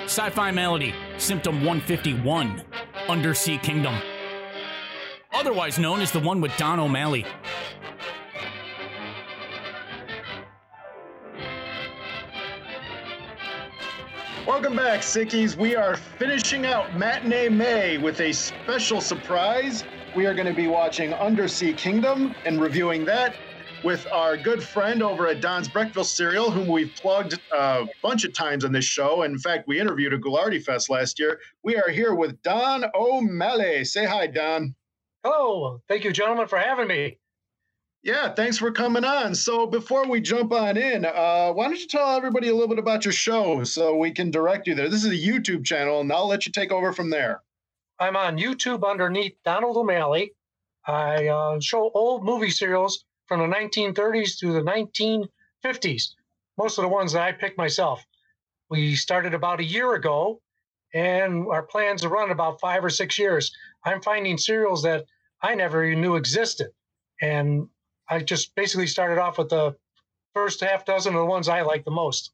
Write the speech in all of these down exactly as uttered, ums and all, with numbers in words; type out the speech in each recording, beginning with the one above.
Sci-Fi Malady, Symptom one fifty-one, Undersea Kingdom. Otherwise known as the one with Don O'Malley. Welcome back, Sickies. We are finishing out Matinee May with a special surprise. We are going to be watching Undersea Kingdom and reviewing that with our good friend over at Don's Breakfast Cereal, whom we've plugged a bunch of times on this show. And in fact, we interviewed at Goularty Fest last year. We are here with Don O'Malley. Say hi, Don. Hello. Thank you, gentlemen, for having me. Yeah, thanks for coming on. So before we jump on in, uh, why don't you tell everybody a little bit about your show so we can direct you there. This is a YouTube channel, and I'll let you take over from there. I'm on YouTube underneath Donald O'Malley. I uh, show old movie serials from the nineteen thirties to the nineteen fifties, most of the ones that I picked myself. We started about a year ago, and our plans to run about five or six years. I'm finding serials that I never even knew existed, and I just basically started off with the first half dozen of the ones I like the most.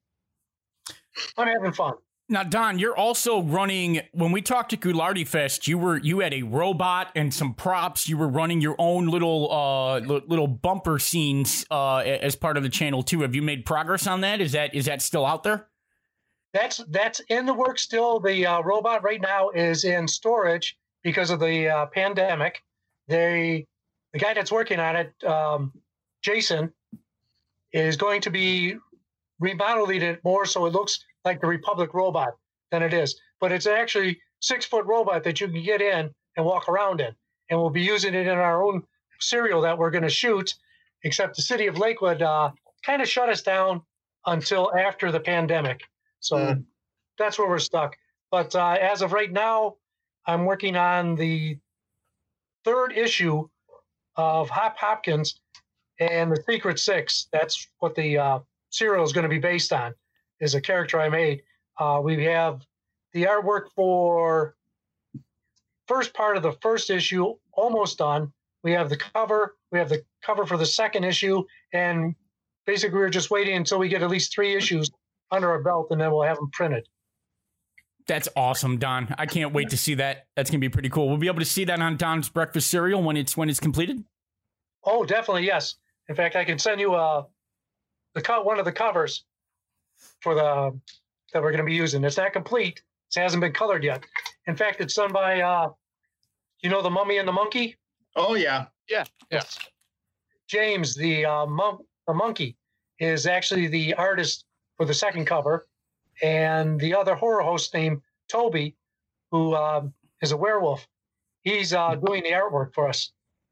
I'm having fun. Now, Don, you're also running, when we talked to Goularty Fest, you were you had a robot and some props. You were running your own little uh, l- little bumper scenes uh, as part of the channel, too. Have you made progress on that? Is that is that still out there? That's that's in the works still. The uh, robot right now is in storage because of the uh, pandemic. They... The guy that's working on it, um, Jason, is going to be remodeling it more so it looks like the Republic robot than it is. But it's actually six-foot robot that you can get in and walk around in. And we'll be using it in our own serial that we're going to shoot, except the city of Lakewood uh, kind of shut us down until after the pandemic. So mm. that's where we're stuck. But uh, as of right now, I'm working on the third issue of Hop Hopkins and the Secret Six. That's what the uh, serial is going to be based on, is a character I made. Uh, we have the artwork for first part of the first issue almost done. We have the cover. We have the cover for the second issue. And basically, we're just waiting until we get at least three issues under our belt, and then we'll have them printed. That's awesome, Don. I can't wait to see that. That's going to be pretty cool. We'll be able to see that on Don's Breakfast Cereal when it's when it's completed? Oh, definitely, yes. In fact, I can send you uh, the co- one of the covers for the that we're going to be using. It's not complete. It hasn't been colored yet. In fact, it's done by, uh, you know, The Mummy and the Monkey? Oh, yeah. Yeah, yeah. James, the, uh, mon- the monkey, is actually the artist for the second cover. And the other horror host named Toby, who um, is a werewolf, he's uh, doing the artwork for us.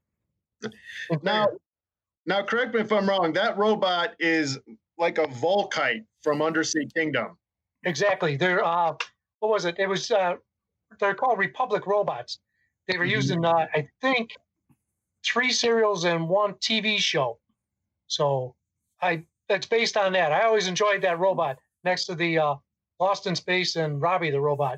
Now, now, correct me if I'm wrong. That robot is like a Volkite from Undersea Kingdom. Exactly. They're uh, what was it? It was uh, they're called Republic robots. They were used in uh, I think three serials and one T V show. So I that's based on that. I always enjoyed that robot next to the uh, Lost in Space and Robbie the robot.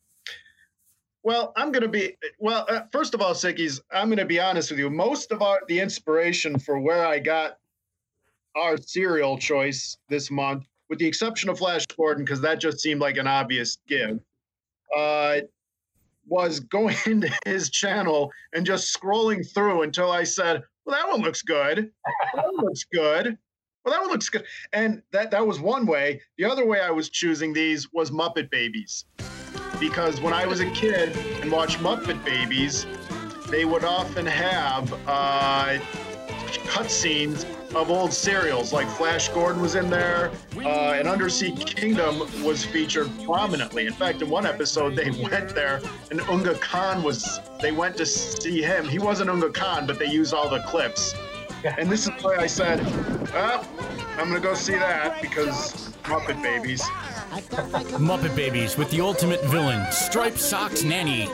Well, I'm going to be, well, uh, first of all, Sickies, I'm going to be honest with you. Most of our, the inspiration for where I got our serial choice this month, with the exception of Flash Gordon, because that just seemed like an obvious give, uh, was going into his channel and just scrolling through until I said, well, that one looks good. That one looks good. Well, that one looks good. And that, that was one way. The other way I was choosing these was Muppet Babies. Because when I was a kid and watched Muppet Babies, they would often have uh, cutscenes of old serials, like Flash Gordon was in there, uh, and Undersea Kingdom was featured prominently. In fact, in one episode, they went there, and Unga Khan was, they went to see him. He wasn't Unga Khan, but they used all the clips. And this is why I said, oh, I'm going to go see that, because Muppet Babies. Muppet Babies with the ultimate villain, Striped Socks Nanny.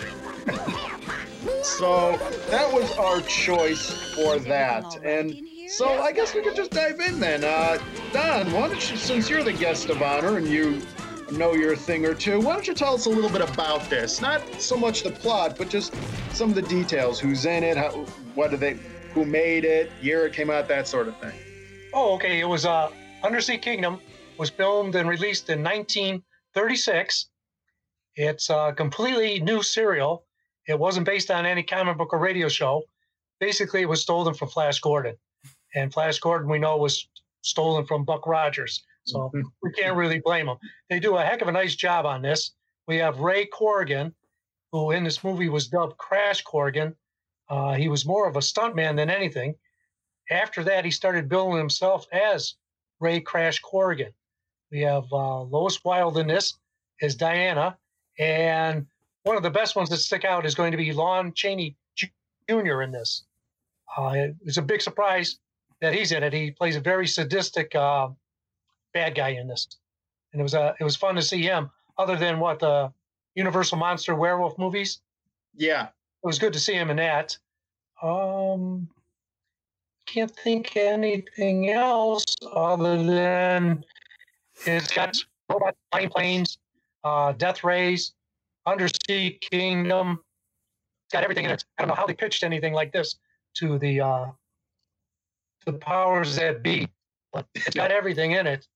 So that was our choice for that. And so I guess we could just dive in then. Uh, Don, why don't you, since you're the guest of honor and you know your thing or two, why don't you tell us a little bit about this? Not so much the plot, but just some of the details. Who's in it? How, what do they? Who made it? Year it came out? That sort of thing. Oh, okay. It was uh, Undersea Kingdom was filmed and released in nineteen thirty-six. It's a completely new serial. It wasn't based on any comic book or radio show. Basically, it was stolen from Flash Gordon. And Flash Gordon, we know, was stolen from Buck Rogers. So we can't really blame them. They do a heck of a nice job on this. We have Ray Corrigan, who in this movie was dubbed Crash Corrigan. Uh, he was more of a stuntman than anything. After that, he started billing himself as Ray Crash Corrigan. We have uh, Lois Wilde in this as Diana. And one of the best ones that stick out is going to be Lon Chaney Junior in this. Uh, it's a big surprise that he's in it. He plays a very sadistic uh, bad guy in this. And it was uh, it was fun to see him, other than what, the Universal Monster Werewolf movies. Yeah. It was good to see him in that. Um, can't think anything else other than it's got robot flying planes, uh, death rays, undersea kingdom. It's got everything in it. I don't know how they pitched anything like this to the uh, the powers that be, but it's got everything in it.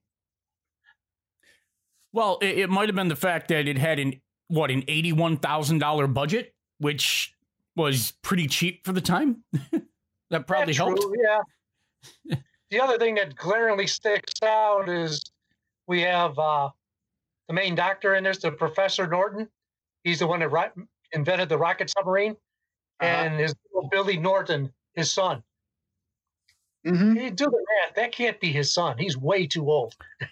Well, it, it might have been the fact that it had an what an eighty-one thousand dollar budget, which was pretty cheap for the time. That probably That's helped. True, yeah. The other thing that glaringly sticks out is we have uh, the main doctor in this, the Professor Norton. He's the one that ro- invented the rocket submarine, uh-huh. and his little Billy Norton, his son. Mm-hmm. You do the math. That can't be his son. He's way too old.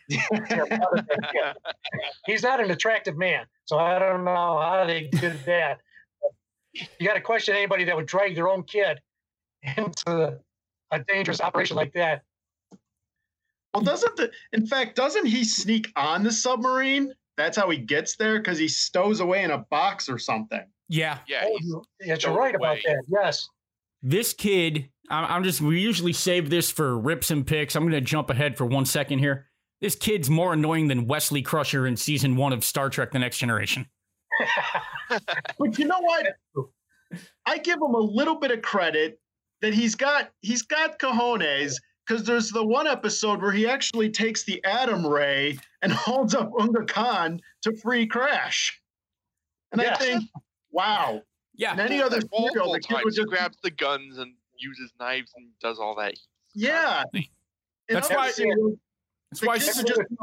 He's not an attractive man, so I don't know how they did that. You got to question anybody that would drag their own kid into a dangerous operation like that. Well, doesn't the, in fact, doesn't he sneak on the submarine? That's how he gets there, because he stows away in a box or something. Yeah. Yeah. Oh, yes, you're right away. about that. Yes. This kid, I'm just, we usually save this for rips and picks. I'm going to jump ahead for one second here. This kid's more annoying than Wesley Crusher in season one of Star Trek The Next Generation. But you know what? I give him a little bit of credit that he's got he's got cojones, because there's the one episode where he actually takes the Atom Ray and holds up Unga Khan to free Crash. And yes. I think, wow. Yeah. In any other serial, the kid would just he grabs the guns and uses knives and does all that. Yeah. That's why. Serial, that's why. Just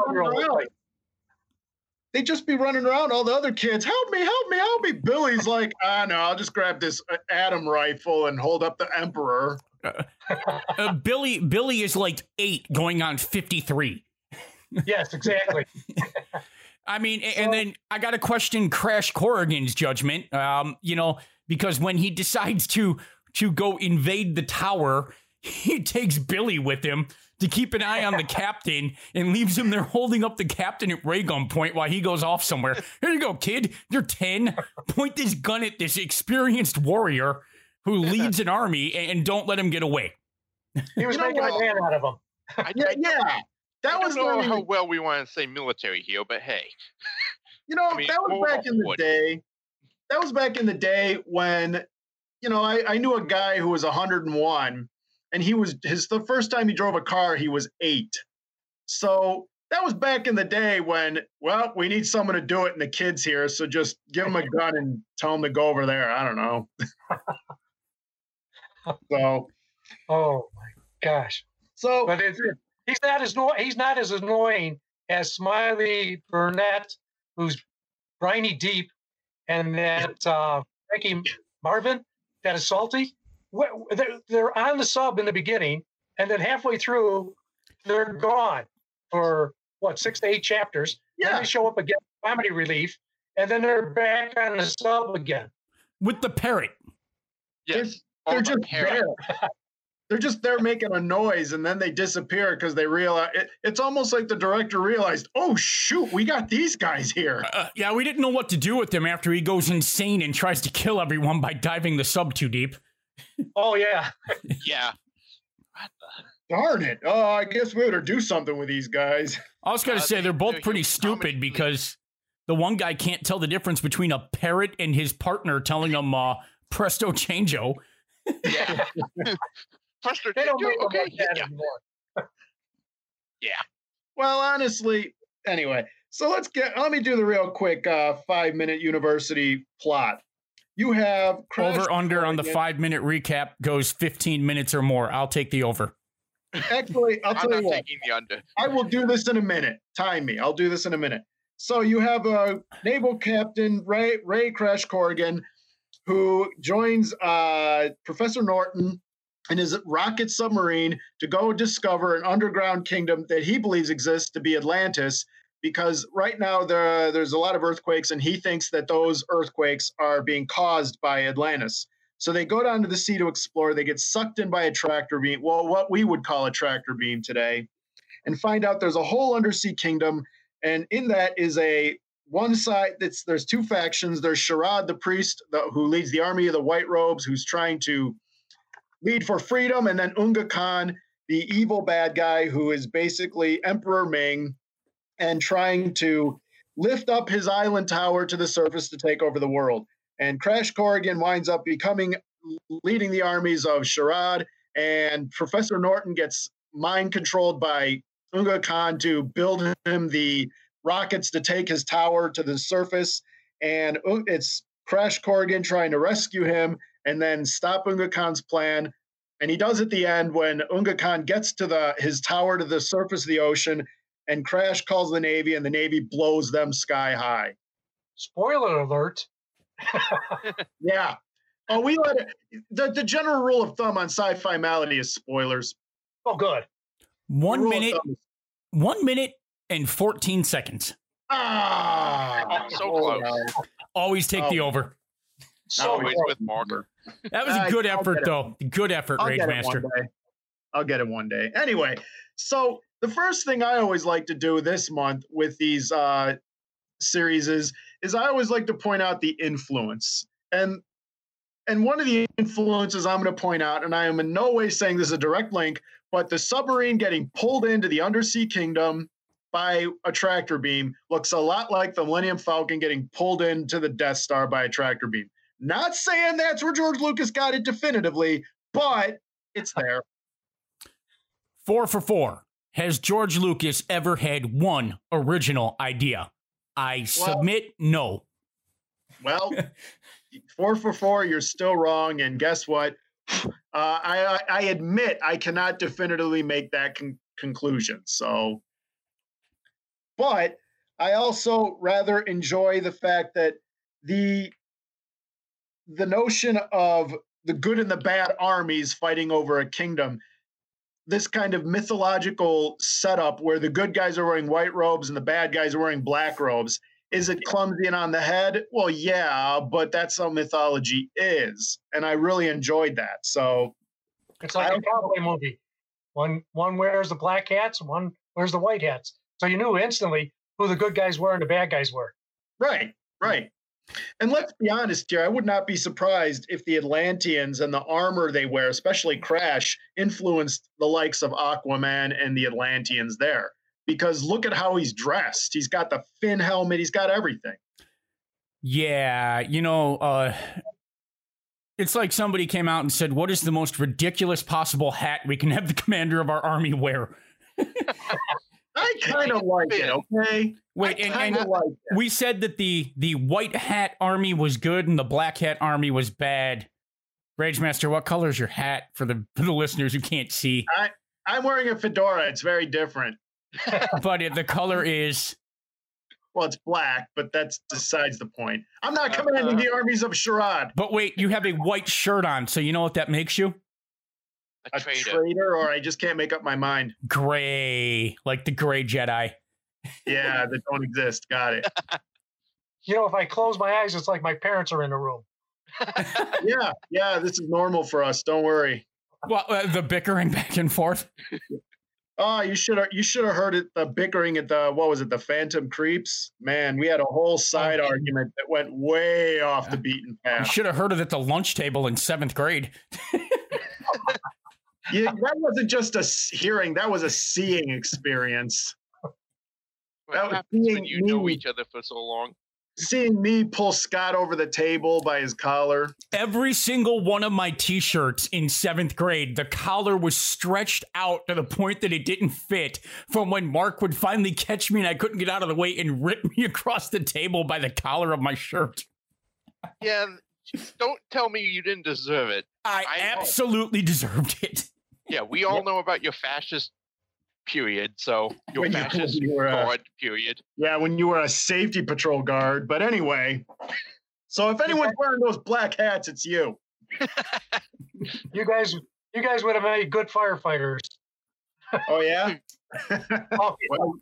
They just be running around, all the other kids, help me, help me, help me. Billy's like, ah, no, I'll just grab this atom rifle and hold up the Emperor. Uh, uh, Billy Billy is like eight going on fifty-three. Yes, exactly. I mean, so, and then I got to question Crash Corrigan's judgment, um, you know, because when he decides to to go invade the tower, he takes Billy with him to keep an eye on the captain and leaves him there holding up the captain at ray gun point while he goes off somewhere. Here you go, kid. You're ten. Point this gun at this experienced warrior who leads an army and don't let him get away. He was you know making what? a man out of him. I, yeah, I, yeah. That I was don't know when how he, well we want to say military here, but hey. You know, I mean, that was back in the wood. day. That was back in the day when, you know, I, I knew a guy who was one hundred and one. And he was his the first time he drove a car, he was eight. So that was back in the day when, well, we need someone to do it, and the kid's here, so just give him a gun and tell him to go over there. I don't know. so, oh my gosh. So, but it's, he's not as he's not as annoying as Smiley Burnett, who's briny deep, and that uh, Frankie Marvin that is salty. They're, they're on the sub in the beginning, and then halfway through, they're gone for, what, six to eight chapters. Yeah. Then they show up again, comedy relief, and then they're back on the sub again. With the parrot. Yes. They're, they're Oh, just the parrot. there. They're just there making a noise, and then they disappear because they realize it, it's almost like the director realized, oh shoot, we got these guys here. Uh, yeah, we didn't know what to do with him after he goes insane and tries to kill everyone by diving the sub too deep. Oh yeah. Yeah. Darn it. Oh, I guess we better do something with these guys. I was going to Uh, say, they- they're both they're pretty huge stupid comic because the one guy can't tell the difference between a parrot and his partner telling him, uh, presto changeo. Yeah. Frustrated. They don't make them Okay. like that Yeah. anymore. Yeah. Well, honestly, anyway, So let's get, let me do the real quick uh, five minute university plot. You have Crash over under on the Corrigan. five minute recap goes fifteen minutes or more. I'll take the over. Actually, I'll I'm tell you not what. taking the under. I will do this in a minute. Time me. I'll do this in a minute. So you have a naval captain, Ray Ray Crash Corrigan, who joins uh, Professor Norton in his rocket submarine to go discover an underground kingdom that he believes exists to be Atlantis. Because right now there, there's a lot of earthquakes, and he thinks that those earthquakes are being caused by Atlantis. So they go down to the sea to explore. They get sucked in by a tractor beam, well, what we would call a tractor beam today, and find out there's a whole undersea kingdom. And in that is a one side that's there's two factions. There's Sharad, the priest, the, who leads the army of the White Robes, who's trying to lead for freedom, and then Unga Khan, the evil bad guy, who is basically Emperor Ming, and trying to lift up his island tower to the surface to take over the world. And Crash Corrigan winds up becoming, leading the armies of Sharad, and Professor Norton gets mind controlled by Unga Khan to build him the rockets to take his tower to the surface. And it's Crash Corrigan trying to rescue him and then stop Unga Khan's plan. And he does at the end when Unga Khan gets to the his tower to the surface of the ocean, and Crash calls the Navy, and the Navy blows them sky high. Spoiler alert. Yeah. Oh, we let it. The, the general rule of thumb on Sci-Fi Malady is spoilers. Oh, good. One Rule of minute, thumb is- one minute and fourteen seconds. Ah, So oh, close. no. Always take Oh. the over. So Always good. with Marker. That was a I- good I'll effort, get it. though. Good effort, I'll Rage get it Master. one day. I'll get it one day. Anyway, so the first thing I always like to do this month with these uh, series is, is I always like to point out the influence. And and one of the influences I'm going to point out, and I am in no way saying this is a direct link, but the submarine getting pulled into the undersea kingdom by a tractor beam looks a lot like the Millennium Falcon getting pulled into the Death Star by a tractor beam. Not saying that's where George Lucas got it definitively, but it's there. Four for four. Has George Lucas ever had one original idea? I submit no. Well, four for four, you're still wrong. And guess what? Uh, I, I admit I cannot definitively make that con- conclusion. So, but I also rather enjoy the fact that the the notion of the good and the bad armies fighting over a kingdom, this kind of mythological setup where the good guys are wearing white robes and the bad guys are wearing black robes. Is it clumsy and on the head? Well, yeah, but that's how mythology is. And I really enjoyed that. So It's like I a don't- cowboy movie. One one wears the black hats, one wears the white hats. So you knew instantly who the good guys were and the bad guys were. right, right. And let's be honest here, I would not be surprised if the Atlanteans and the armor they wear, especially Crash, influenced the likes of Aquaman and the Atlanteans there. Because look at how he's dressed. He's got the fin helmet, he's got everything. Yeah, you know, uh, it's like somebody came out and said, what is the most ridiculous possible hat we can have the commander of our army wear? I kind of like it, okay? Wait, I and, kind and of like it. we said that the, the white hat army was good and the black hat army was bad. Rage Master, what color is your hat for the, for the listeners who can't see? I'm wearing a fedora. It's very different. But it, the color is... Well, it's black, but that's besides the point. I'm not commanding the armies of Sharad. But wait, you have a white shirt on, so you know what that makes you? A A traitor. traitor, or I just can't make up my mind. Gray, like the gray Jedi. Yeah, that don't exist. Got it. You know, if I close my eyes, it's like my parents are in the room. Yeah, yeah, this is normal for us. Don't worry. Well, uh, the bickering back and forth. Oh, you should have you should have heard it. The bickering at the what was it? The Phantom Creeps. Man, we had a whole side argument that went way off the beaten You path. should have heard it at the lunch table in seventh grade. Yeah, that wasn't just a s- hearing; that was a seeing experience. What That was happens when being you know mean. each other for so long? seeing me pull Scott over the table by his collar. Every single one of my t-shirts in seventh grade, the collar was stretched out to the point that it didn't fit from when Mark would finally catch me and I couldn't get out of the way and rip me across the table by the collar of my shirt. Yeah, don't tell me you didn't deserve it. I, I absolutely deserved it. Yeah, we all know about your fascist period, so your When you- fascist when you were, uh, guard period. Yeah, when you were a safety patrol guard. But anyway, so if anyone's wearing those black hats, it's you. You guys, you guys would have made good firefighters. Oh, yeah? Oh, Well,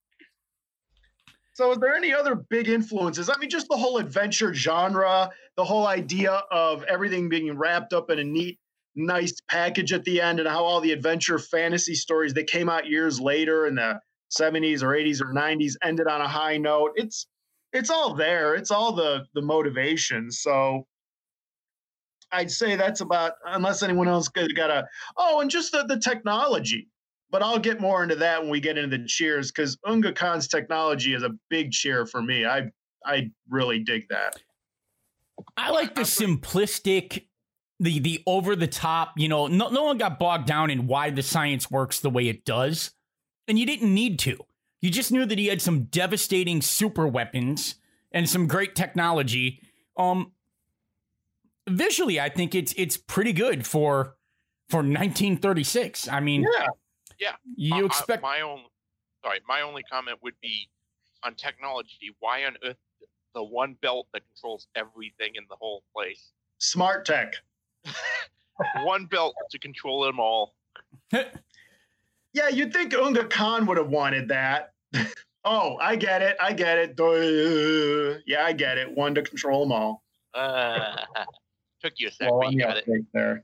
so is there any other big influences? I mean, just the whole adventure genre, the whole idea of everything being wrapped up in a neat, nice package at the end, and how all the adventure fantasy stories that came out years later in the seventies or eighties or nineties ended on a high note. It's it's all there. It's all the the motivation. So I'd say that's about, unless anyone else got, got a, oh, and just the, the technology. But I'll get more into that when we get into the cheers, because Unga Khan's technology is a big cheer for me. I I really dig that. I like the simplistic, the the over the top, you know, no, no one got bogged down in why the science works the way it does. And you didn't need to. You just knew that he had some devastating super weapons and some great technology. Um, visually, I think it's it's pretty good for for nineteen thirty-six. I mean, Yeah. Yeah. you Uh, expect my own sorry, my only comment would be on technology. Why on earth the one belt that controls everything in the whole place? Smart tech. One belt to control them all. Yeah, you'd think Unga Khan would have wanted that. Oh, I get it. I get it. Duh. Yeah, I get it. One to control them all. Uh, took you a sec, Well, but on you the got it. uptake there.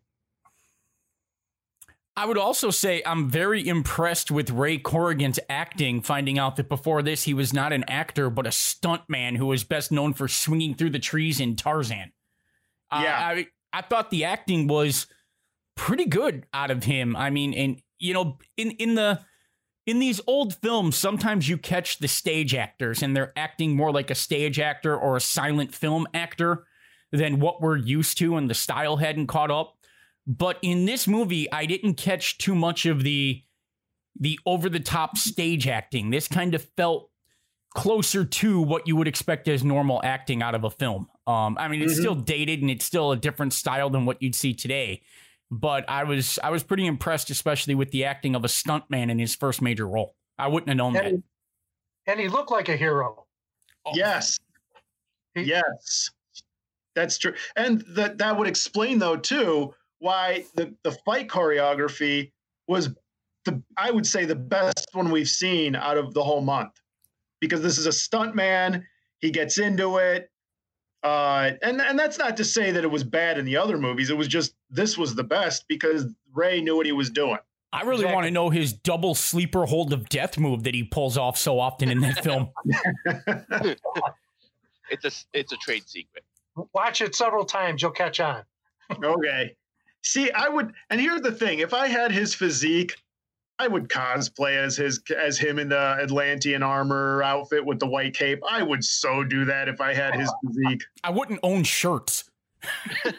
I would also say I'm very impressed with Ray Corrigan's acting, finding out that before this he was not an actor but a stuntman who was best known for swinging through the trees in Tarzan. Uh, Yeah. I I thought the acting was pretty good out of him. I mean, and you know, in in the in these old films, sometimes you catch the stage actors and they're acting more like a stage actor or a silent film actor than what we're used to, and the style hadn't caught up. But in this movie, I didn't catch too much of the the over-the-top stage acting. This kind of felt closer to what you would expect as normal acting out of a film. Um, I mean, it's Mhm. still dated and it's still a different style than what you'd see today. But I was I was pretty impressed, especially with the acting of a stuntman in his first major role. I wouldn't have known that. and, and he looked like a hero. Yes. He- Yes. That's true. And that that would explain, though, too, why the, the fight choreography was, the I would say, the best one we've seen out of the whole month. Because this is a stuntman. He gets into it. Uh, and, and that's not to say that it was bad in the other movies. It was just, this was the best because Ray knew what he was doing. I really Exactly. want to know his double sleeper hold of death move that he pulls off so often in that film. It's a it's a trade secret. Watch it several times, you'll catch on. Okay. See, I would, and here's the thing: if I had his physique, I would cosplay as his as him in the Atlantean armor outfit with the white cape. I would so do that if I had his physique. I wouldn't own shirts. Save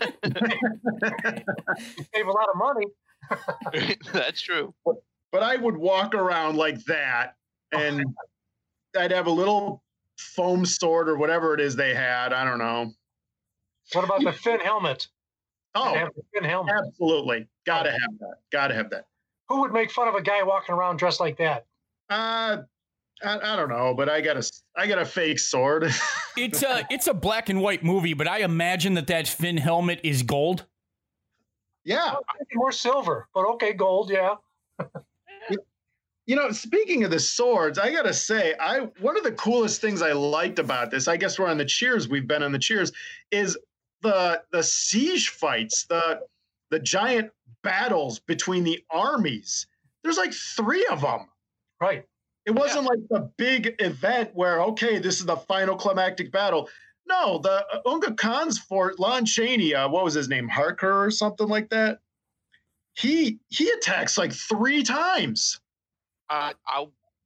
a lot of money. That's true. But I would walk around like that, and I'd have a little foam sword or whatever it is they had. I don't know. What about the fin helmet? They Oh, have the fin helmet. absolutely, gotta have that. Gotta have that. Who would make fun of a guy walking around dressed like that? Uh, I, I don't know, but I got a I got a fake sword. It's a it's a black and white movie, but I imagine that that Finn helmet is gold. Yeah. More silver, but okay, gold, yeah. You know, speaking of the swords, I gotta say, I one of the coolest things I liked about this, I guess we're on the cheers, we've been on the cheers, is the the siege fights, the the giant battles between the armies. There's like three of them. Right. It wasn't like the big event where, okay, this is the final climactic battle. No, the uh, Unga Khan's fort, Lon Chaney, uh, what was his name, Harker or something like that? He he attacks like three times. Uh, I'll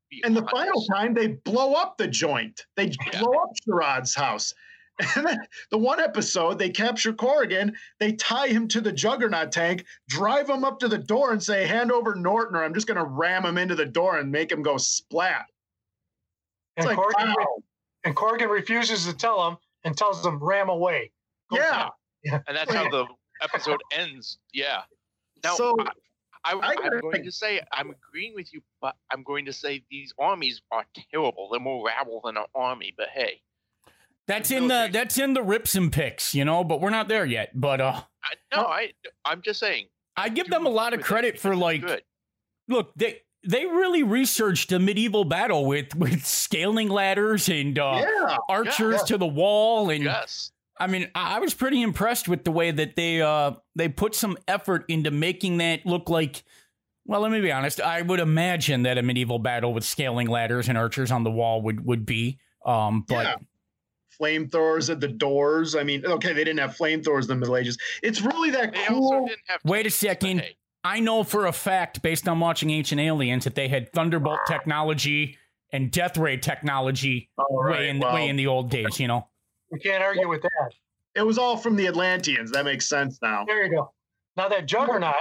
be And the on final this. time, they blow up the joint. They Yeah. blow up Sherrod's house. And then the one episode, they capture Corrigan, they tie him to the Juggernaut tank, drive him up to the door and say, hand over Norton, or I'm just going to ram him into the door and make him go splat. It's And, like, Corrigan, wow. and Corrigan refuses to tell him and tells them, ram away. Go Yeah. And that's how the episode ends. Yeah. Now, So, I, I, I I'm gotta going think- to say, I'm agreeing with you, but I'm going to say these armies are terrible. They're more rabble than an army, but hey. That's The in the military- that's in the rips and picks, you know, but we're not there yet. But uh, I, no, I, I'm just saying. I give do them a lot of with it credit for because it's like, good. look, they they really researched a medieval battle with with scaling ladders and uh, yeah. archers Yeah. to the wall, and Yes. I mean, I I was pretty impressed with the way that they uh they put some effort into making that look like. Well, let me be honest. I would imagine that a medieval battle with scaling ladders and archers on the wall would would be. Um, but Yeah. Flamethrowers at the doors. I mean, okay, they didn't have flamethrowers in the Middle Ages. It's really that They also cool. didn't have. Wait a tanks, but second. hey, I know for a fact, based on watching Ancient Aliens, that they had Thunderbolt technology and Death Ray technology All right, way in well, way in the old days. You know. We can't argue with that. it was all from the Atlanteans. That makes sense now. There you go. Now that Juggernaut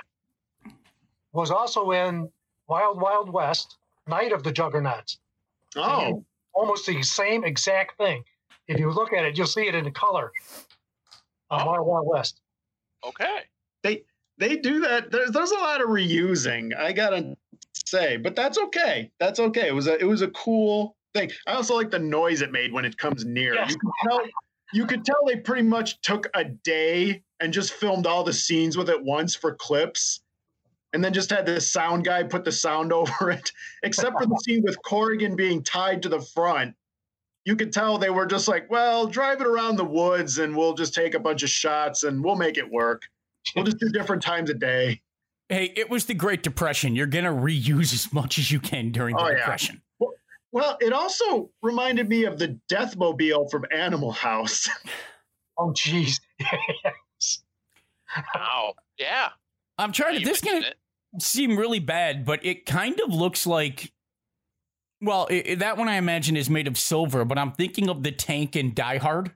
was also in Wild Wild West, Night of the Juggernauts. Oh, Almost the same exact thing. If you look at it, you'll see it in the color of Oh. Wild Wild West. okay. they do that. There's there's a lot of reusing, I gotta say, but that's okay. That's okay. It was a it was a cool thing. I also like the noise it made when it comes near. Yes. You could tell you could tell they pretty much took a day and just filmed all the scenes with it once for clips. And then just had the sound guy put the sound over it, except for the scene with Corrigan being tied to the front. You could tell they were just like, well, drive it around the woods and we'll just take a bunch of shots and we'll make it work. We'll just do different times a day. Hey, it was the Great Depression. You're gonna reuse as much as you can during the Oh, yeah. Depression. Well, it also reminded me of the Deathmobile from Animal House. Oh, jeez. Wow. Yeah. I'm trying to. You This mentioned gonna it. seem really bad, but it kind of looks like. Well, it, it- that one I imagine is made of silver, but I'm thinking of the tank in Die Hard.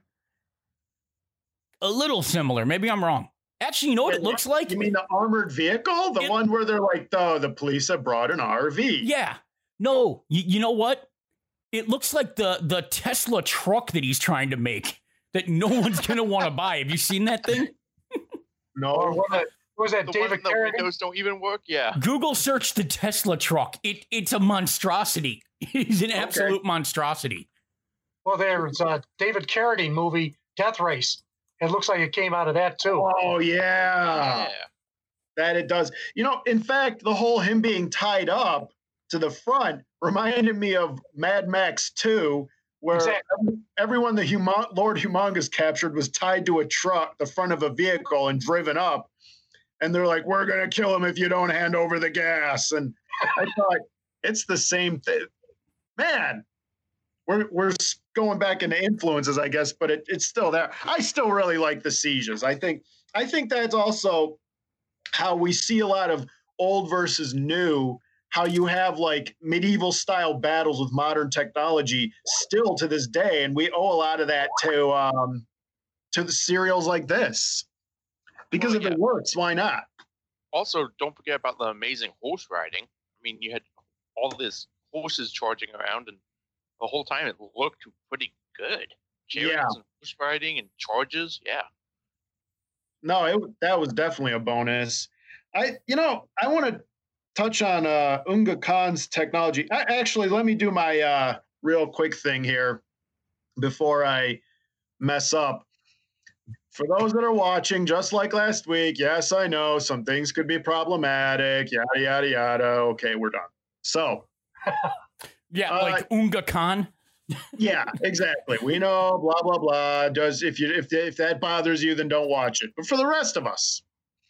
A little similar. Maybe I'm wrong. Actually, you know what it looks like? You mean the armored vehicle? The It- one where they're like, oh, the police have brought an R V. Yeah. No, you, you know what? It looks like the the Tesla truck that he's trying to make that no one's gonna want to buy. Have you seen that thing? Or No. what was, was that The David one the Carradine? windows don't even work. Yeah. Google search the Tesla truck. It it's a monstrosity. It's an absolute monstrosity. Well, there's a David Carradine movie, Death Race. It looks like it came out of that, too. Oh, yeah. Yeah. That it does. You know, in fact, the whole him being tied up to the front reminded me of Mad Max two, where Exactly. everyone the Humo- Lord Humongous captured was tied to a truck, the front of a vehicle, and driven up. And they're like, we're going to kill him if you don't hand over the gas. And I thought, it's the same thing. Man, we're, we're s- going back into influences, I guess, but it, it's still there. I still really like the sieges. I think I think that's also how we see a lot of old versus new, how you have like medieval style battles with modern technology still to this day. And we owe a lot of that to um, to the serials like this. Because Well, if yeah. it works, why not? Also, don't forget about the amazing horse riding. I mean, you had all this horses charging around, and the whole time it looked pretty good. Chariots Yeah. and horse riding and charges. Yeah. No, it, that was definitely a bonus. I, you know, I want to touch on uh, Unga Khan's technology. I, actually, let me do my uh, real quick thing here before I mess up. For those that are watching, just like last week, yes, I know some things could be problematic, yada, yada, yada. Okay, we're done. So, Yeah, Uh, like Unga Khan. yeah, exactly. We know, blah, blah, blah. Does if you if if that bothers you, then don't watch it. But for the rest of us,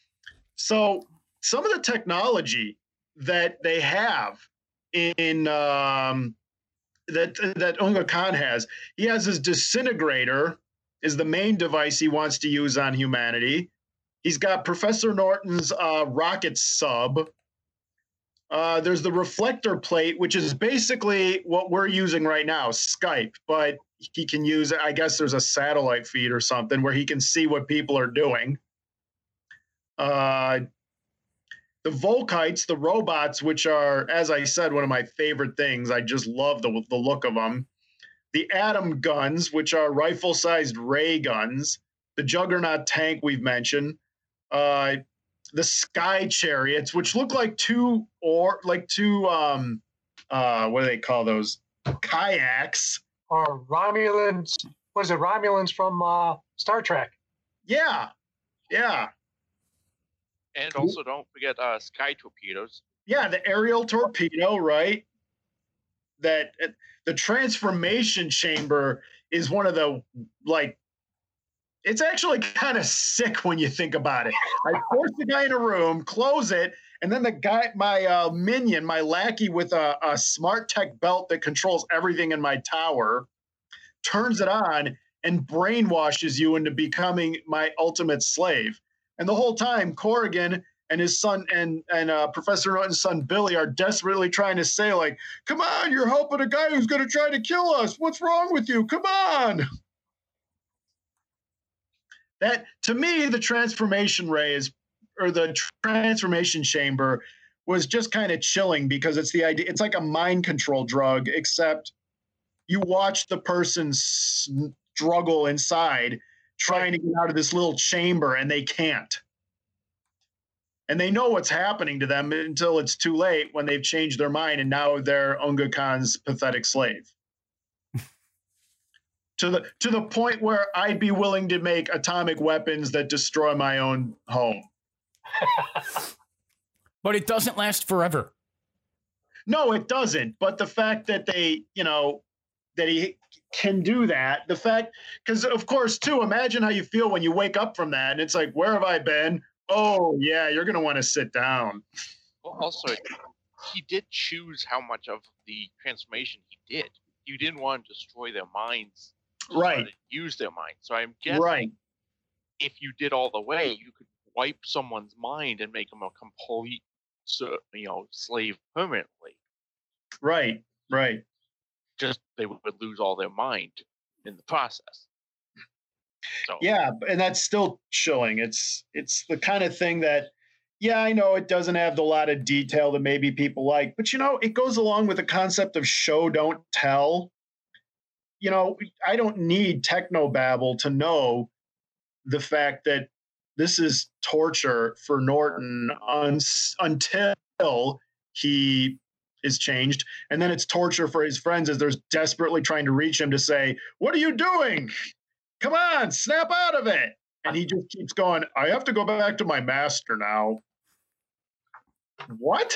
so some of the technology that they have in um, that that Unga Khan has, he has his disintegrator is the main device he wants to use on humanity. He's got Professor Norton's uh, rocket sub. Uh, there's the reflector plate, which is basically what we're using right now, Skype, but he can use, I guess there's a satellite feed or something where he can see what people are doing. Uh, the Volkites, the robots, which are, as I said, one of my favorite things. I just love the, the look of them. The Atom guns, which are rifle-sized ray guns. The Juggernaut tank we've mentioned. Uh, the Sky Chariots, which look like two or like two um uh what do they call those? Kayaks. Or Romulans. What is it? Romulans from uh, Star Trek. Yeah. Yeah. And also don't forget uh, sky torpedoes. Yeah, the aerial torpedo, right? That uh, the transformation chamber is one of the like it's actually kind of sick when you think about it. I force the guy in a room, close it, and then the guy, my uh, minion, my lackey with a, a smart tech belt that controls everything in my tower, turns it on and brainwashes you into becoming my ultimate slave. And the whole time, Corrigan and his son and and uh, Professor Norton's son Billy are desperately trying to say, like, "Come on, you're helping a guy who's going to try to kill us. What's wrong with you? Come on." That, to me, the transformation ray is, or the transformation chamber was just kind of chilling because it's the idea. It's like a mind control drug, except you watch the person struggle inside trying to get out of this little chamber and they can't. And they know what's happening to them until it's too late when they've changed their mind and now they're Unga Khan's pathetic slave. To the to the point where I'd be willing to make atomic weapons that destroy my own home. But it doesn't last forever. No, it doesn't. But the fact that they, you know, that he can do that, the fact, because of course, too, imagine how you feel when you wake up from that and it's like, where have I been? Oh, yeah, you're going to want to sit down. Well, also, he did choose how much of the transformation he did. You didn't want to destroy their minds. Right. Use their mind. So I'm guessing right. if you did all the way, you could wipe someone's mind and make them a complete, you know, slave permanently. Right. Right. Just they would lose all their mind in the process. So. Yeah, and that's still chilling. It's it's the kind of thing that, yeah, I know it doesn't have the lot of detail that maybe people like, but you know, it goes along with the concept of show don't tell. You know, I don't need technobabble to know the fact that this is torture for Norton un- until he is changed. And then it's torture for his friends as they're desperately trying to reach him to say, "What are you doing? Come on, snap out of it." And he just keeps going, "I have to go back to my master now." What?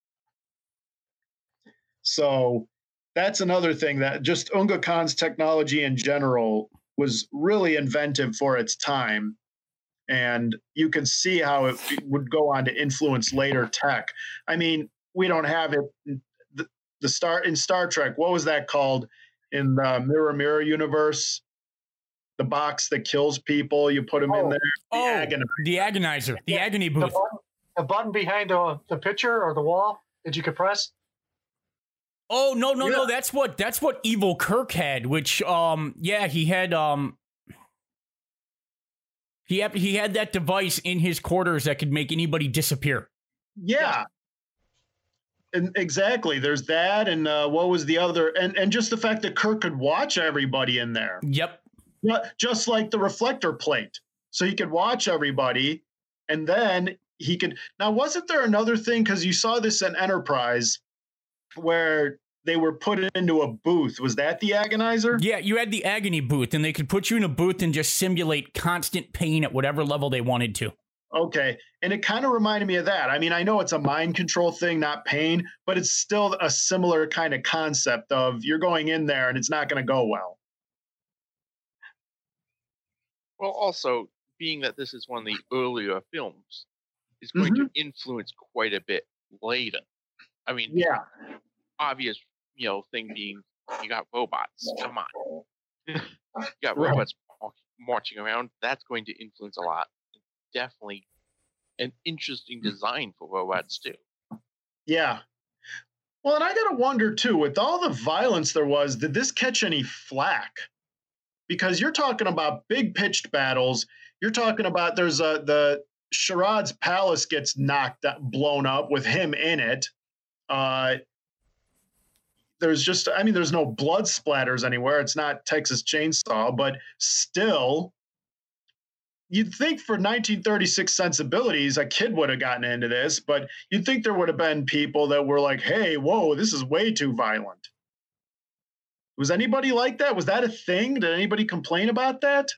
So that's another thing that just Unga Khan's technology in general was really inventive for its time. And you can see how it would go on to influence later tech. I mean, we don't have it. The, the star in Star Trek, what was that called in the Mirror Mirror universe? The box that kills people, you put them oh. in there. The oh, agonizer. The agonizer. The yeah, agony booth. The button, the button behind the, the picture or the wall that you could press. Oh no no yeah. no! That's what that's what Evil Kirk had. Which um yeah he had um he had he had that device in his quarters that could make anybody disappear. Yeah. And exactly. There's that, and uh, what was the other? And and just the fact that Kirk could watch everybody in there. Yep. Just like the reflector plate, so he could watch everybody, and then he could. Now, wasn't there another thing? Because you saw this in Enterprise, where they were put into a booth. Was that the agonizer? Yeah, you had the agony booth, and they could put you in a booth and just simulate constant pain at whatever level they wanted to. Okay, and it kind of reminded me of that. I mean, I know it's a mind control thing, not pain, but it's still a similar kind of concept of you're going in there and it's not going to go well. Well, also, being that this is one of the earlier films, is going mm-hmm. to influence quite a bit later. I mean, yeah, obvious, you know, thing being you got robots. Come on, you got robots right. marching around. That's going to influence a lot. Definitely an interesting design for robots too. Yeah. Well, and I got to wonder too, with all the violence there was, did this catch any flack? Because you're talking about big pitched battles. You're talking about there's a the Sharad's palace gets knocked blown up with him in it. Uh, there's just, I mean, there's no blood splatters anywhere. It's not Texas Chainsaw, but still, you'd think for nineteen thirty-six sensibilities, a kid would have gotten into this, but you'd think there would have been people that were like, hey, whoa, this is way too violent. Was anybody like that? Was that a thing? Did anybody complain about that?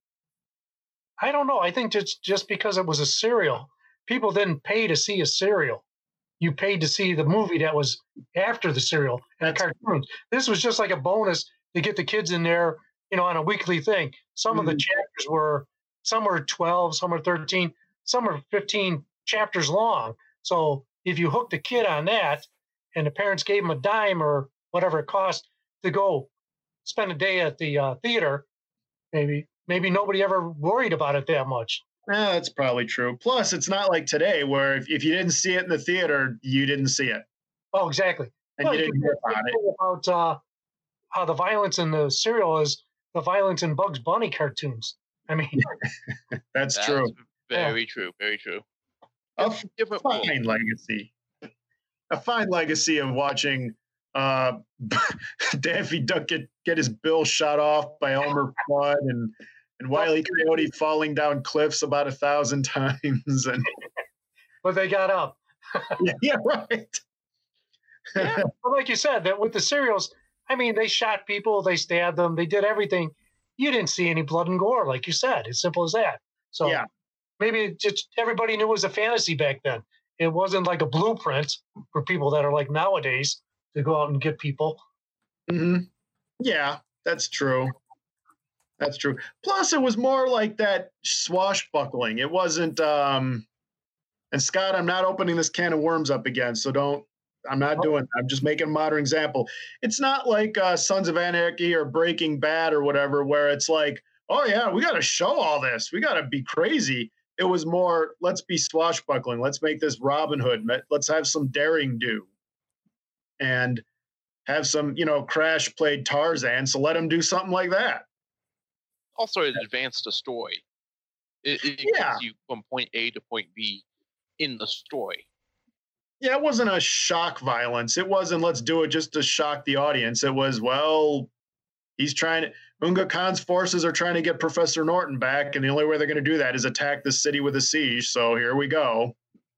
I don't know. I think just, just because it was a serial, people didn't pay to see a serial. You paid to see the movie that was after the serial and the cartoons. This was just like a bonus to get the kids in there, you know, on a weekly thing. Some mm-hmm. of the chapters were, some were twelve, some were thirteen, some were fifteen chapters long. So if you hooked a kid on that and the parents gave them a dime or whatever it cost to go spend a day at the uh, theater, maybe maybe nobody ever worried about it that much. Yeah, that's probably true. Plus, it's not like today where if, if you didn't see it in the theater, you didn't see it. Oh, exactly. And well, you didn't hear about it. About uh, how the violence in the serial is the violence in Bugs Bunny cartoons. I mean, that's, that's true. Very yeah. true. Very true. A Different fine legacy. A fine legacy of watching uh, Daffy Duck get, get his bill shot off by Elmer Fudd and and Wile E. Coyote falling down cliffs about a thousand times, and but they got up. yeah, yeah, right. Yeah, but like you said, that with the serials, I mean, they shot people, they stabbed them, they did everything. You didn't see any blood and gore, like you said. As simple as that. So yeah. maybe it just everybody knew it was a fantasy back then. It wasn't like a blueprint for people that are like nowadays to go out and get people. Mm-hmm. Yeah, that's true. That's true. Plus, it was more like that swashbuckling. It wasn't, um, and Scott, I'm not opening this can of worms up again, so don't, I'm not doing, I'm just making a modern example. It's not like uh, Sons of Anarchy or Breaking Bad or whatever, where it's like, oh yeah, we got to show all this. We got to be crazy. It was more, let's be swashbuckling. Let's make this Robin Hood. Let's have some daring do. And have some, you know, Crash played Tarzan, so let him do something like that. Also, it advanced the story. It, it yeah. gets you from point A to point B in the story. Yeah, it wasn't a shock violence. It wasn't, let's do it just to shock the audience. It was, well, he's trying to, Unga Khan's forces are trying to get Professor Norton back, and the only way they're going to do that is attack the city with a siege. So here we go.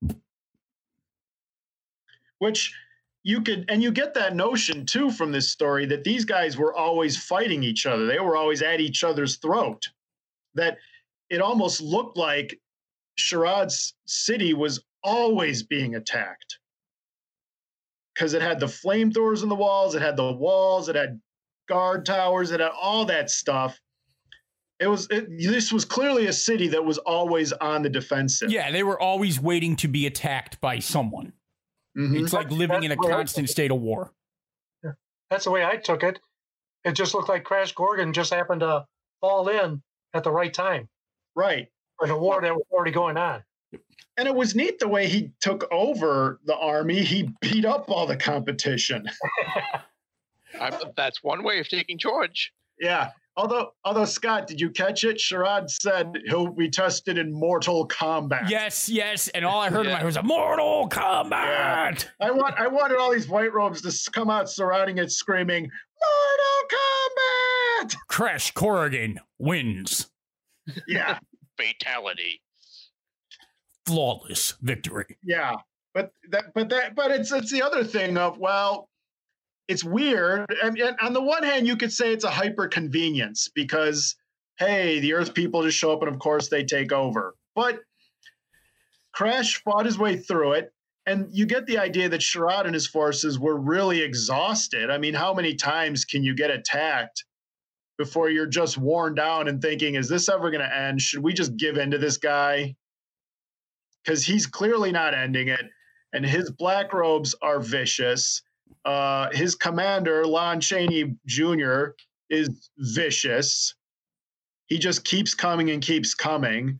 Which you could, and you get that notion too from this story that these guys were always fighting each other. They were always at each other's throat. That it almost looked like Sharad's city was always being attacked because it had the flamethrowers in the walls, it had the walls, it had guard towers, it had all that stuff. It was it, this was clearly a city that was always on the defensive. Yeah, they were always waiting to be attacked by someone. Mm-hmm. It's like living That's in a constant state of war. Yeah. That's the way I took it. It just looked like Crash Gorgon just happened to fall in at the right time. Right. For the war that was already going on. And it was neat the way he took over the army. He beat up all the competition. I, that's one way of taking charge. Yeah. Although, although Scott, did you catch it? Sharad said he'll be tested in Mortal Kombat. Yes, yes. And all I heard yeah. was a Mortal Kombat. Yeah. I want, I wanted all these white robes to come out surrounding it, screaming Mortal Kombat. Crash Corrigan wins. Yeah. Fatality. Flawless victory. Yeah, but that, but that, but it's it's the other thing of, well, it's weird. And, and on the one hand, you could say it's a hyper convenience because, hey, the Earth people just show up and of course they take over. But Crash fought his way through it, and you get the idea that Sharad and his forces were really exhausted. I mean, how many times can you get attacked before you're just worn down and thinking, is this ever going to end? Should we just give in to this guy? Because he's clearly not ending it, and his black robes are vicious. Uh, his commander, Lon Chaney Junior, is vicious. He just keeps coming and keeps coming.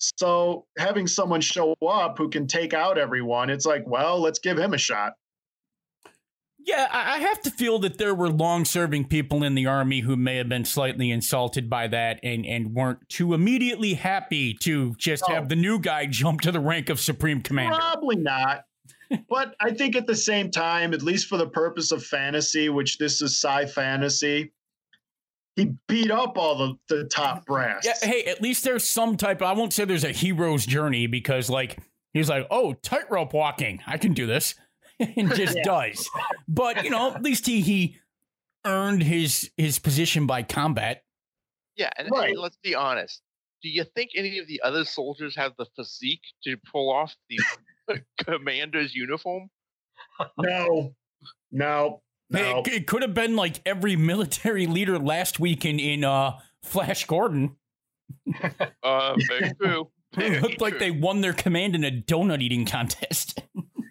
So having someone show up who can take out everyone, it's like, well, let's give him a shot. Yeah, I have to feel that there were long-serving people in the Army who may have been slightly insulted by that and, and weren't too immediately happy to just Oh. have the new guy jump to the rank of Supreme Commander. Probably not. But I think at the same time, at least for the purpose of fantasy, which this is sci fantasy, he beat up all the, the top brass. Yeah, hey, at least there's some type of, I won't say there's a hero's journey because, like, he's like, oh, tightrope walking, I can do this. And just Yeah. does. But, you know, at least he he earned his his position by combat. Yeah, and, Right. and let's be honest. Do you think any of the other soldiers have the physique to pull off the commander's uniform? No, no, Hey, no. It, it could have been like every military leader last week in, in uh, Flash Gordon. Uh, very true. It Very looked like true. they won their command in a donut eating contest.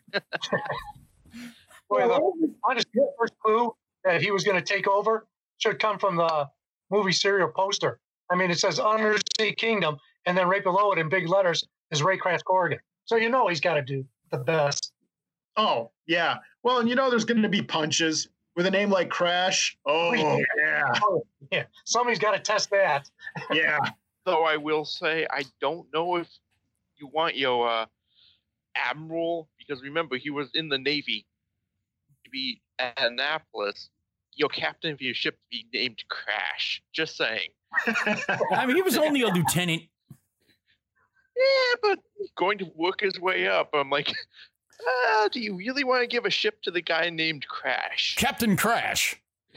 Boy, the honest first clue that he was going to take over should come from the movie serial poster. I mean, it says Undersea Kingdom, and then right below it in big letters is Raycraft Corrigan. So you know he's got to do the best. Oh, yeah. Well, and you know there's going to be punches with a name like Crash. Oh, yeah, Oh, yeah, somebody's got to test that. yeah. Though I will say, I don't know if you want your uh, admiral, because remember, he was in the Navy, to be at Annapolis. Your captain of your ship to be named Crash. Just saying. I mean, he was only a lieutenant. Yeah, but he's going to work his way up. I'm like, uh, do you really want to give a ship to the guy named Crash? Captain Crash.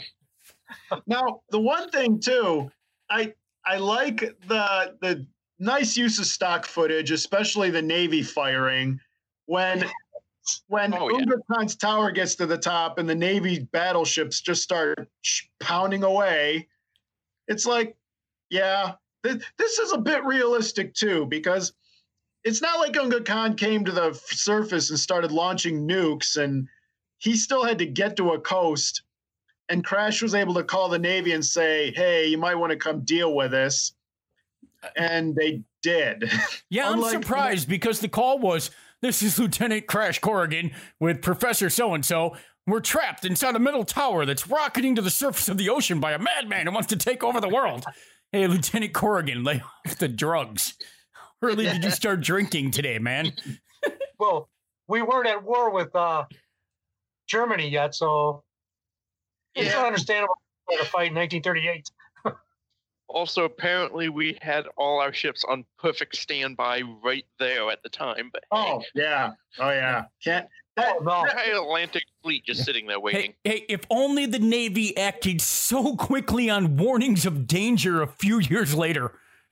Now, the one thing too, I I like the the nice use of stock footage, especially the Navy firing when when Oh, yeah. Unga Khan's tower gets to the top and the Navy battleships just start sh- pounding away. It's like, yeah, th- this is a bit realistic too, because it's not like Unga Khan came to the f- surface and started launching nukes, and he still had to get to a coast. And Crash was able to call the Navy and say, hey, you might want to come deal with this. And they did. Yeah, I'm Unlike- surprised because the call was, this is Lieutenant Crash Corrigan with Professor So-and-so. We're trapped inside a metal tower that's rocketing to the surface of the ocean by a madman who wants to take over the world. Hey, Lieutenant Corrigan, lay off the drugs. Early did you start drinking today, man? Well, we weren't at war with uh, Germany yet, so it's Yeah. understandable to fight in nineteen thirty-eight. Also, apparently, we had all our ships on perfect standby right there at the time. But Oh, yeah. Oh, yeah. Can't. That, Oh, no. hey, entire Atlantic fleet just sitting there waiting. Hey, hey, if only the Navy acted so quickly on warnings of danger a few years later.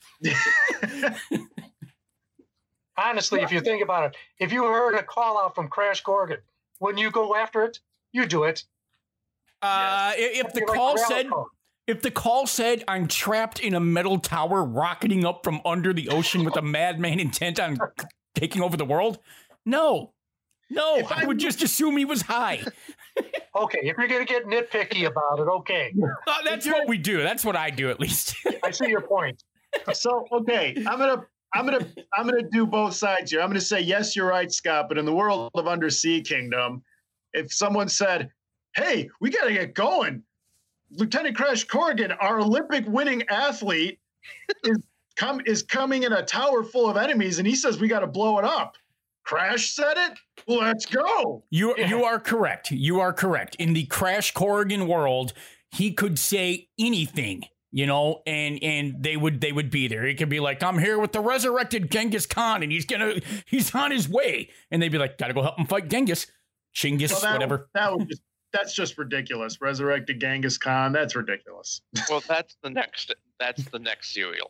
Honestly, if you think about it, if you heard a call out from Crash Corrigan, wouldn't you go after it? You do it. Uh, if the You're like call Ralph said, Cole. if the call said, I'm trapped in a metal tower rocketing up from under the ocean with a madman intent on taking over the world, no, no, If I I- would just assume he was high. Okay, if you're going to get nitpicky about it, okay. Uh, that's what we do. That's what I do, at least. I see your point. so, okay. I'm going to. I'm gonna I'm gonna do both sides here. I'm gonna say yes, you're right, Scott. But in the world of Undersea Kingdom, if someone said, "Hey, we got to get going," Lieutenant Crash Corrigan, our Olympic-winning athlete, is come is coming in a tower full of enemies, and he says we got to blow it up. Crash said it. Let's go. You Yeah. you are correct. You are correct. In the Crash Corrigan world, he could say anything, you know, and and they would they would be there. He could be like, "I'm here with the resurrected Genghis Khan, and he's gonna he's on his way," and they'd be like, "Gotta go help him fight Genghis, Chinggis, Well, that, whatever." That would just that's just ridiculous. Resurrected Genghis Khan. That's ridiculous. Well, that's the next. That's the next serial.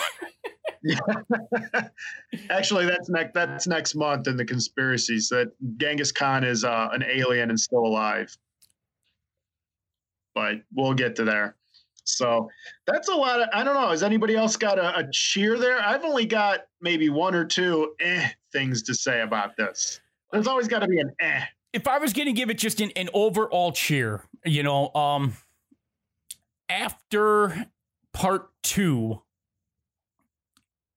Actually, that's next. That's next month in the conspiracies that Genghis Khan is uh, an alien and still alive. But we'll get to there. So that's a lot of. I don't know. Has anybody else got a, a cheer there? I've only got maybe one or two eh things to say about this. There's always got to be an eh. If I was gonna give it just an, an overall cheer, you know, um, after part two,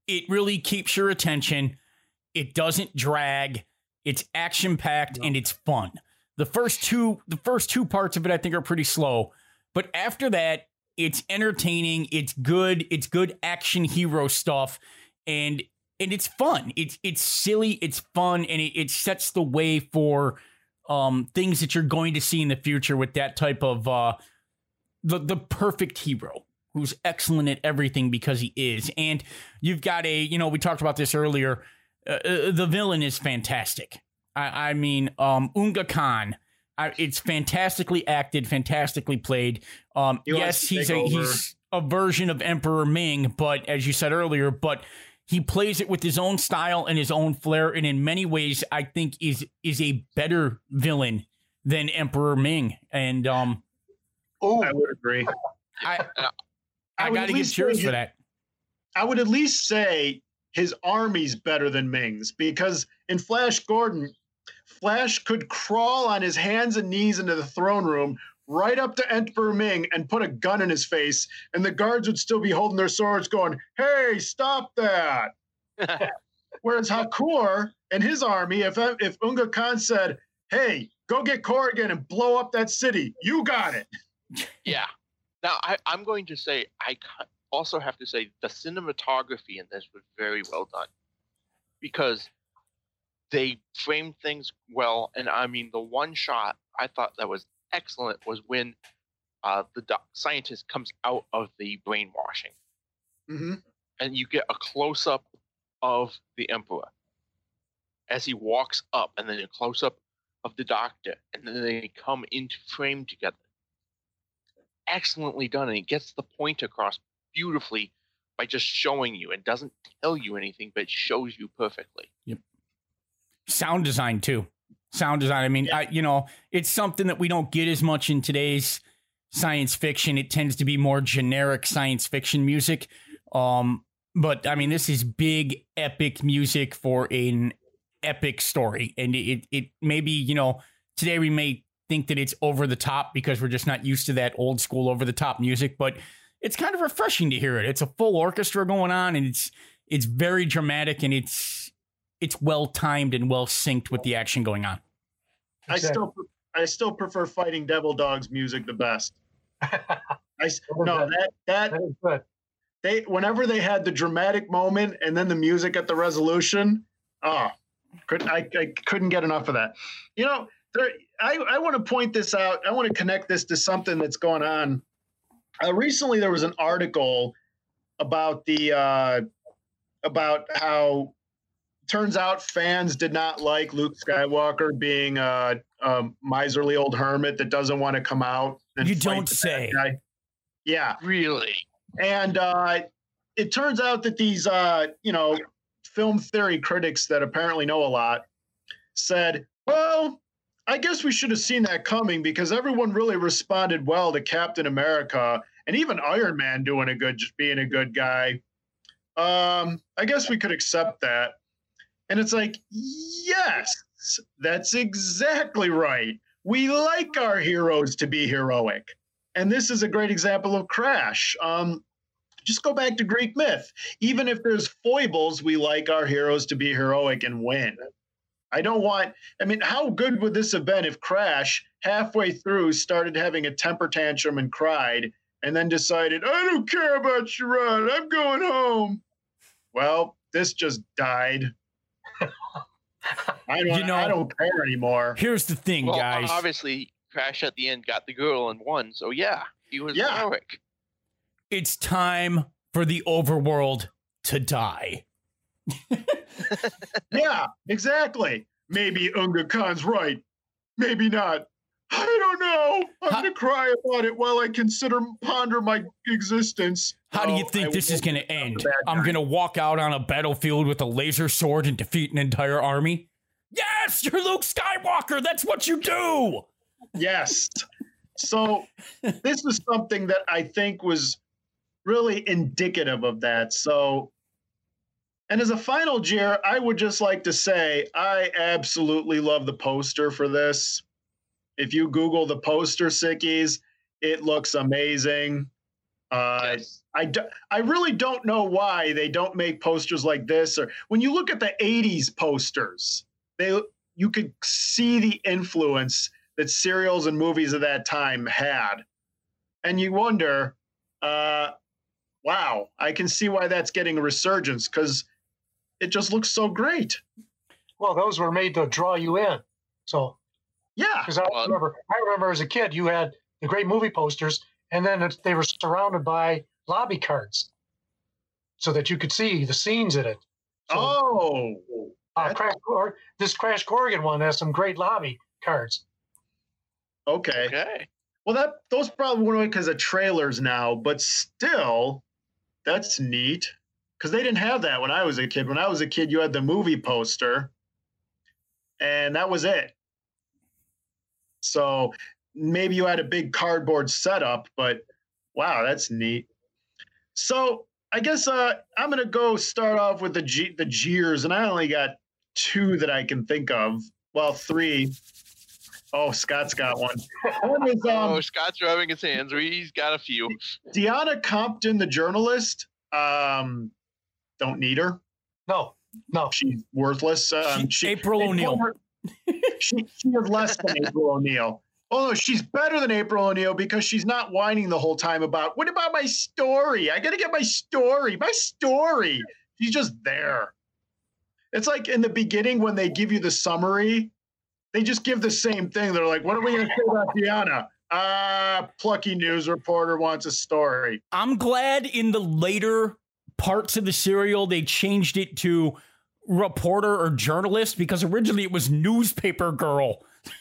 it really keeps your attention. It doesn't drag. It's action packed no. and it's fun. The first two, the first two parts of it, I think, are pretty slow, but after that, it's entertaining. It's good. It's good action hero stuff, and and it's fun. It's it's silly. It's fun, and it, it sets the way for um, things that you're going to see in the future with that type of uh, the the perfect hero who's excellent at everything because he is. And you've got a, you know, we talked about this earlier. Uh, the villain is fantastic. I, I mean, um, Unga Khan. I, it's fantastically acted, fantastically played. Um, he yes, he's a over. he's a version of Emperor Ming, but as you said earlier, but he plays it with his own style and his own flair, and in many ways, I think is is a better villain than Emperor Ming. And um, oh, I would agree. I I, I got to give yours for that. I would at least say his army's better than Ming's, because in Flash Gordon, Flash could crawl on his hands and knees into the throne room right up to Emperor Ming and put a gun in his face, and the guards would still be holding their swords going, hey, stop that. Whereas Hakur and his army, if if Unga Khan said, hey, go get Corrigan and blow up that city, you got it. Yeah. Now, I, I'm going to say, I also have to say the cinematography in this was very well done, because they framed things well. And I mean, the one shot I thought that was excellent was when uh, the doc- scientist comes out of the brainwashing. Mm-hmm. And you get a close-up of the Emperor as he walks up, and then a close-up of the doctor, and then they come into frame together. Excellently done, and it gets the point across beautifully by just showing you. It doesn't tell you anything, but it shows you perfectly. Yep. Sound design too. Sound design. I mean, yeah. I, you know, it's something that we don't get as much in today's science fiction. It tends to be more generic science fiction music. Um, but I mean, this is big, epic music for an epic story, and it it maybe, you know, today we may think that it's over the top because we're just not used to that old school over the top music, but it's kind of refreshing to hear it. It's a full orchestra going on, and it's it's very dramatic, and it's it's well timed and well synced with the action going on. I still I still prefer Fighting Devil Dog's music the best. I no that that, that is good. They whenever they had the dramatic moment and then the music at the resolution, oh, could I, I couldn't get enough of that. You know, there, I I want to point this out. I want to connect this to something that's going on. Uh, recently, there was an article about the uh, about how turns out fans did not like Luke Skywalker being a, a miserly old hermit that doesn't want to come out. And you don't say. Guy. Yeah, really. And uh, it turns out that these uh, you know film theory critics that apparently know a lot said, well, I guess we should have seen that coming, because everyone really responded well to Captain America and even Iron Man doing a good, being a good guy. Um, I guess we could accept that. And it's like, yes, that's exactly right. We like our heroes to be heroic. And this is a great example of Crash. Um, just go back to Greek myth. Even if there's foibles, we like our heroes to be heroic and win. I don't want, I mean, how good would this have been if Crash halfway through started having a temper tantrum and cried and then decided, I don't care about Sherrod, I'm going home. Well, this just died. I don't, you know, I don't care anymore. Here's the thing, well, guys. Obviously, Crash at the end got the girl and won, so yeah, he was yeah. heroic. It's time for the overworld to die. Yeah, exactly. Maybe Unga Khan's right. Maybe not. I don't know. I'm going to cry about it while I consider, ponder my existence. How do you think oh, this is going to end? I'm going to walk out on a battlefield with a laser sword and defeat an entire army? Yes, you're Luke Skywalker. That's what you do. Yes. So this was something that I think was really indicative of that. So, and as a final jeer, I would just like to say I absolutely love the poster for this. If you Google the poster, Sickies, it looks amazing. Uh, Yes. I, do, I really don't know why they don't make posters like this. Or when you look at the eighties posters, they you could see the influence that serials and movies of that time had. And you wonder, uh, wow, I can see why that's getting a resurgence because it just looks so great. Well, those were made to draw you in. So, Yeah. because I Well- remember, I remember as a kid, you had the great movie posters, and then it, they were surrounded by lobby cards, so that you could see the scenes in it. So, Oh, uh, that's- Crash, or this Crash Corrigan one has some great lobby cards. okay. Okay. Well, that those probably went away because of trailers now, but still, that's neat. Because they didn't have that when I was a kid. When I was a kid, you had the movie poster, and that was it. So maybe you had a big cardboard setup, but wow, that's neat. So I guess uh, I'm gonna go start off with the G- the jeers, and I only got two that I can think of. Well, three. Oh, Scott's got one. One is um, oh, Scott's rubbing his hands. He's got a few. Deanna Compton, the journalist. Um, don't need her. No, no. She's worthless. Um, She- she, April they O'Neil. call her- she, she is less than April O'Neil. Oh, no, she's better than April O'Neil because she's not whining the whole time about, what about my story? I got to get my story, my story. She's just there. It's like in the beginning when they give you the summary, they just give the same thing. They're like, what are we going to say about Deanna? Ah, plucky news reporter wants a story. I'm glad in the later parts of the serial they changed it to reporter or journalist because originally it was newspaper girl.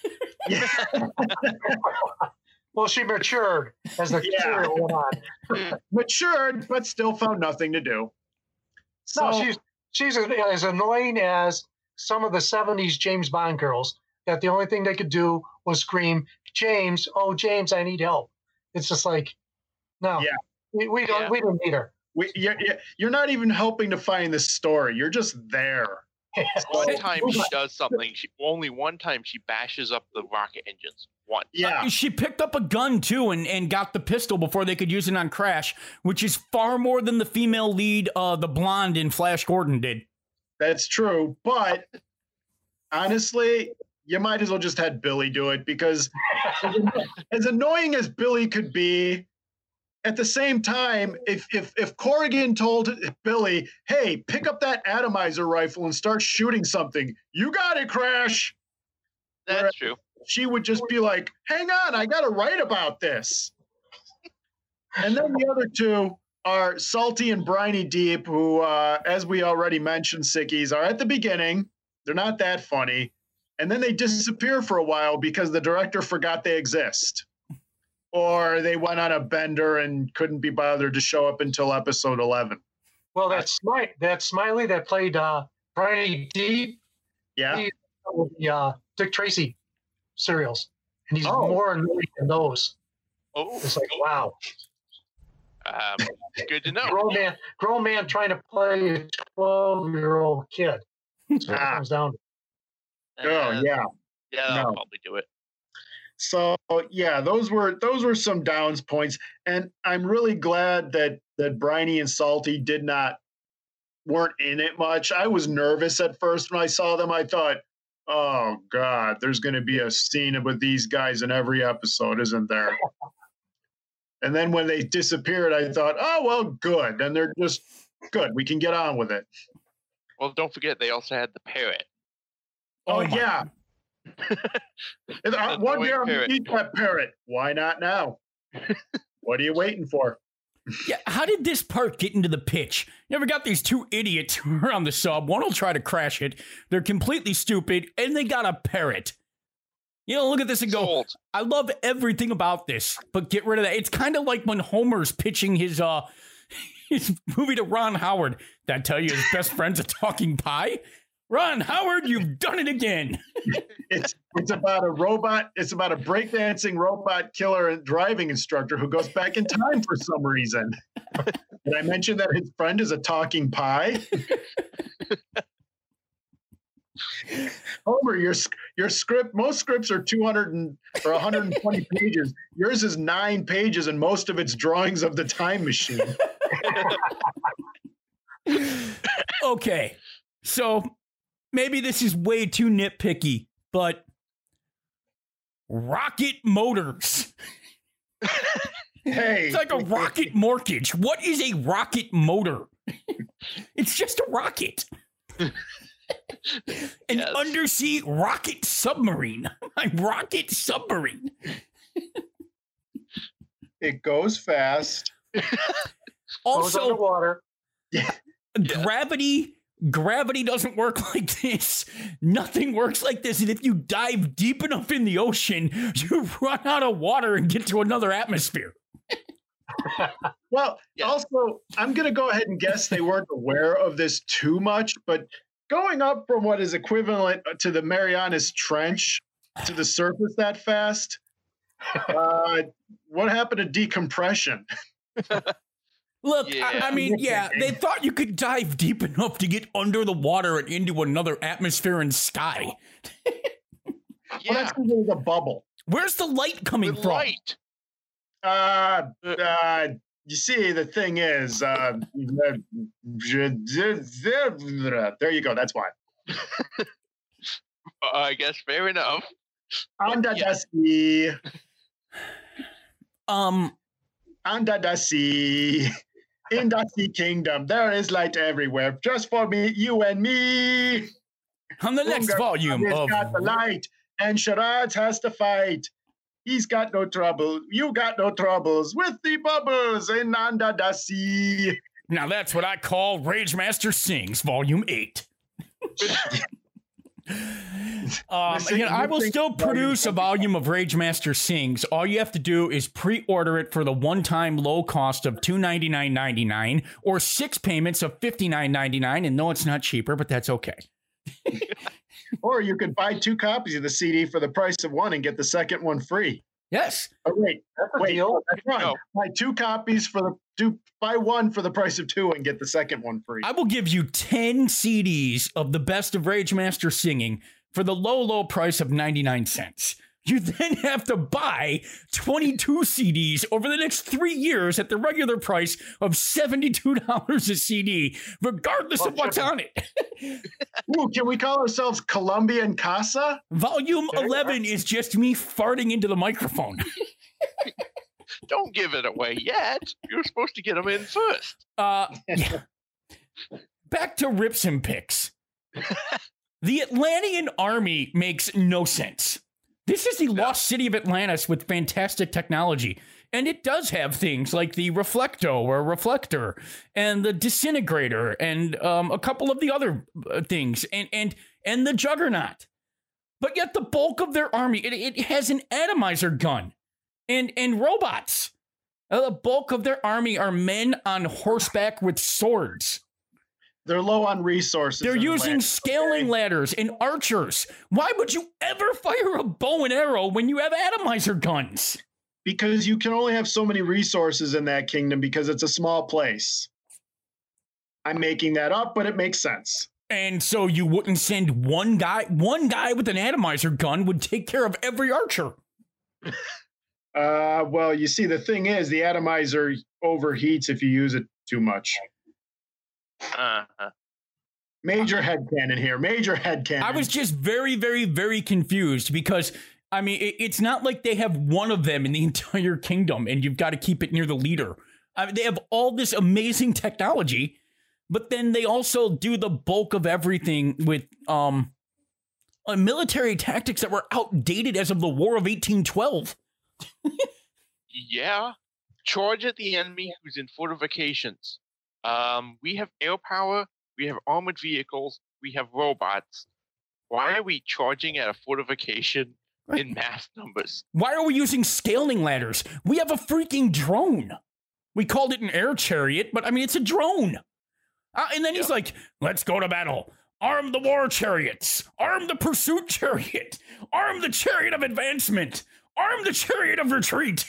Well, she matured as the Yeah. serial went on. Matured, but still found nothing to do. So, No, she's she's as, as annoying as some of the seventies James Bond girls. That the only thing they could do was scream, "James, oh James, I need help." It's just like, no, Yeah. we, we don't Yeah. we don't need her. we, you're, you're not even helping to find the story. You're just there. One time she does something. She only one time she bashes up the rocket engines. Once. Yeah. She picked up a gun too and, and got the pistol before they could use it on Crash, which is far more than the female lead, uh, the blonde in Flash Gordon did. That's true. But honestly, you might as well just had Billy do it because as, as annoying as Billy could be, at the same time, if if if Corrigan told Billy, hey, pick up that atomizer rifle and start shooting something, you got it, Crash. That's true. She would just be like, hang on, I got to write about this. And then the other two are Salty and Briny Deep, who, uh, as we already mentioned, sickies, are at the beginning. They're not that funny. And then they disappear for a while because the director forgot they exist. Or they went on a bender and couldn't be bothered to show up until episode eleven. Well, that's Smiley, that Smiley that played uh, Briny Deep, Yeah. he- with the uh, Dick Tracy serials, and he's Oh. more annoying than those. Oh, It's like, wow, um, good to know. grown man, grown man trying to play a twelve-year-old kid. That's what it Ah. comes down to. Oh, Uh, yeah. Yeah, I'll No. probably do it. So yeah, those were those were some downs points, and I'm really glad that that Briny and Salty did not weren't in it much. I was nervous at first when I saw them. I thought, oh God, there's going to be a scene with these guys in every episode, isn't there? And then when they disappeared, I thought, oh well, good. And they're just good. We can get on with it. Well, don't forget they also had the parrot. Oh, Oh, my- yeah. And, uh, The one annoying year I'm gonna parrot. eat that parrot. Why not now? What are you waiting for? Yeah, how did this part get into the pitch? You ever got these two idiots who are on the sub? One will try to crash it. They're completely stupid, and they got a parrot. You know, look at this and go, Sold. I love everything about this, but get rid of that. It's kind of like when Homer's pitching his uh his movie to Ron Howard. Did I tell you his best friend's a talking pie? Ron Howard, you've done it again. It's it's about a robot. It's about a breakdancing robot killer and driving instructor who goes back in time for some reason. Did I mention that his friend is a talking pie? Homer, your your script, most scripts are two hundred and, or one hundred twenty pages. Yours is nine pages, and most of it's drawings of the time machine. Okay, so maybe this is way too nitpicky, but rocket motors. Hey, It's like a rocket mortgage. What is a rocket motor? It's just a rocket. An Yes. undersea rocket submarine. A rocket submarine. it goes fast. Goes Also, underwater. gravity gravity doesn't work like this. Nothing works like this. And if you dive deep enough in the ocean, you run out of water and get to another atmosphere. Well, Yeah. also, I'm going to go ahead and guess they weren't aware of this too much, but going up from what is equivalent to the Marianas Trench to the surface that fast, uh, what happened to decompression? Look, I, Yeah. I mean, yeah, they thought you could dive deep enough to get under the water and into another atmosphere and sky. Well, Yeah, that's because there's a bubble. Where's the light coming with from? light. Uh, uh, you see, the thing is, uh, there you go. That's why. Uh, I guess fair enough. Under Yeah. the sea, Um, under the sea, in the sea kingdom, there is light everywhere, just for me, you and me. on the next Ungar volume has of got the light, and Sharad has to fight. He's got no trouble. You got no troubles with the bubbles in under the sea. Now that's what I call Rage Master Sings, Volume eight. um, Listen, again, I you will think still volume produce a something- volume of Rage Master Sings. All you have to do is pre-order it for the one-time low cost of two hundred ninety-nine dollars and ninety-nine cents or six payments of fifty-nine dollars and ninety-nine cents. And no, it's not cheaper, but that's okay. Or you could buy two copies of the C D for the price of one and get the second one free. Yes. Oh, wait, That's a wait, deal. that's wrong. No. Buy two copies for the do buy one for the price of two and get the second one free. I will give you ten C Ds of the best of Rage Master Singing for the low, low price of ninety-nine cents. You then have to buy twenty-two C Ds over the next three years at the regular price of seventy-two dollars a C D, regardless of what's on it. Ooh, can we call ourselves Colombian Casa? Volume There you eleven is just me farting into the microphone. Don't give it away yet. You're supposed to get them in first. Uh, yeah. Back to rips and picks. The Atlantean army makes no sense. This is the lost city of Atlantis with fantastic technology. And it does have things like the Reflecto or Reflector and the Disintegrator and um, a couple of the other uh, things and, and, and the Juggernaut. But yet the bulk of their army, it, it has an atomizer gun and, and robots. Uh, the bulk of their army are men on horseback with swords. They're low on resources. They're in using land. scaling ladders and archers. Why would you ever fire a bow and arrow when you have atomizer guns? Because you can only have so many resources in that kingdom because it's a small place. I'm making that up, but it makes sense. And so you wouldn't send one guy, one guy with an atomizer gun would take care of every archer. Uh, well, you see, the thing is, the atomizer overheats if you use it too much. Uh-huh. Major headcanon here. Major headcanon. I was just very, very, very confused because, I mean, it, it's not like they have one of them in the entire kingdom and you've got to keep it near the leader. I mean, they have all this amazing technology, but then they also do the bulk of everything with um, uh, military tactics that were outdated as of the War of eighteen twelve. Yeah. Charge at the enemy who's in fortifications. Um, we have air power, we have armored vehicles, we have robots. Why are we charging at a fortification in mass numbers? Why are we using scaling ladders? We have a freaking drone. We called it an air chariot, but I mean, it's a drone. Uh, and then he's Yeah. like, let's go to battle. Arm the war chariots. Arm the pursuit chariot. Arm the chariot of advancement. Arm the chariot of retreat.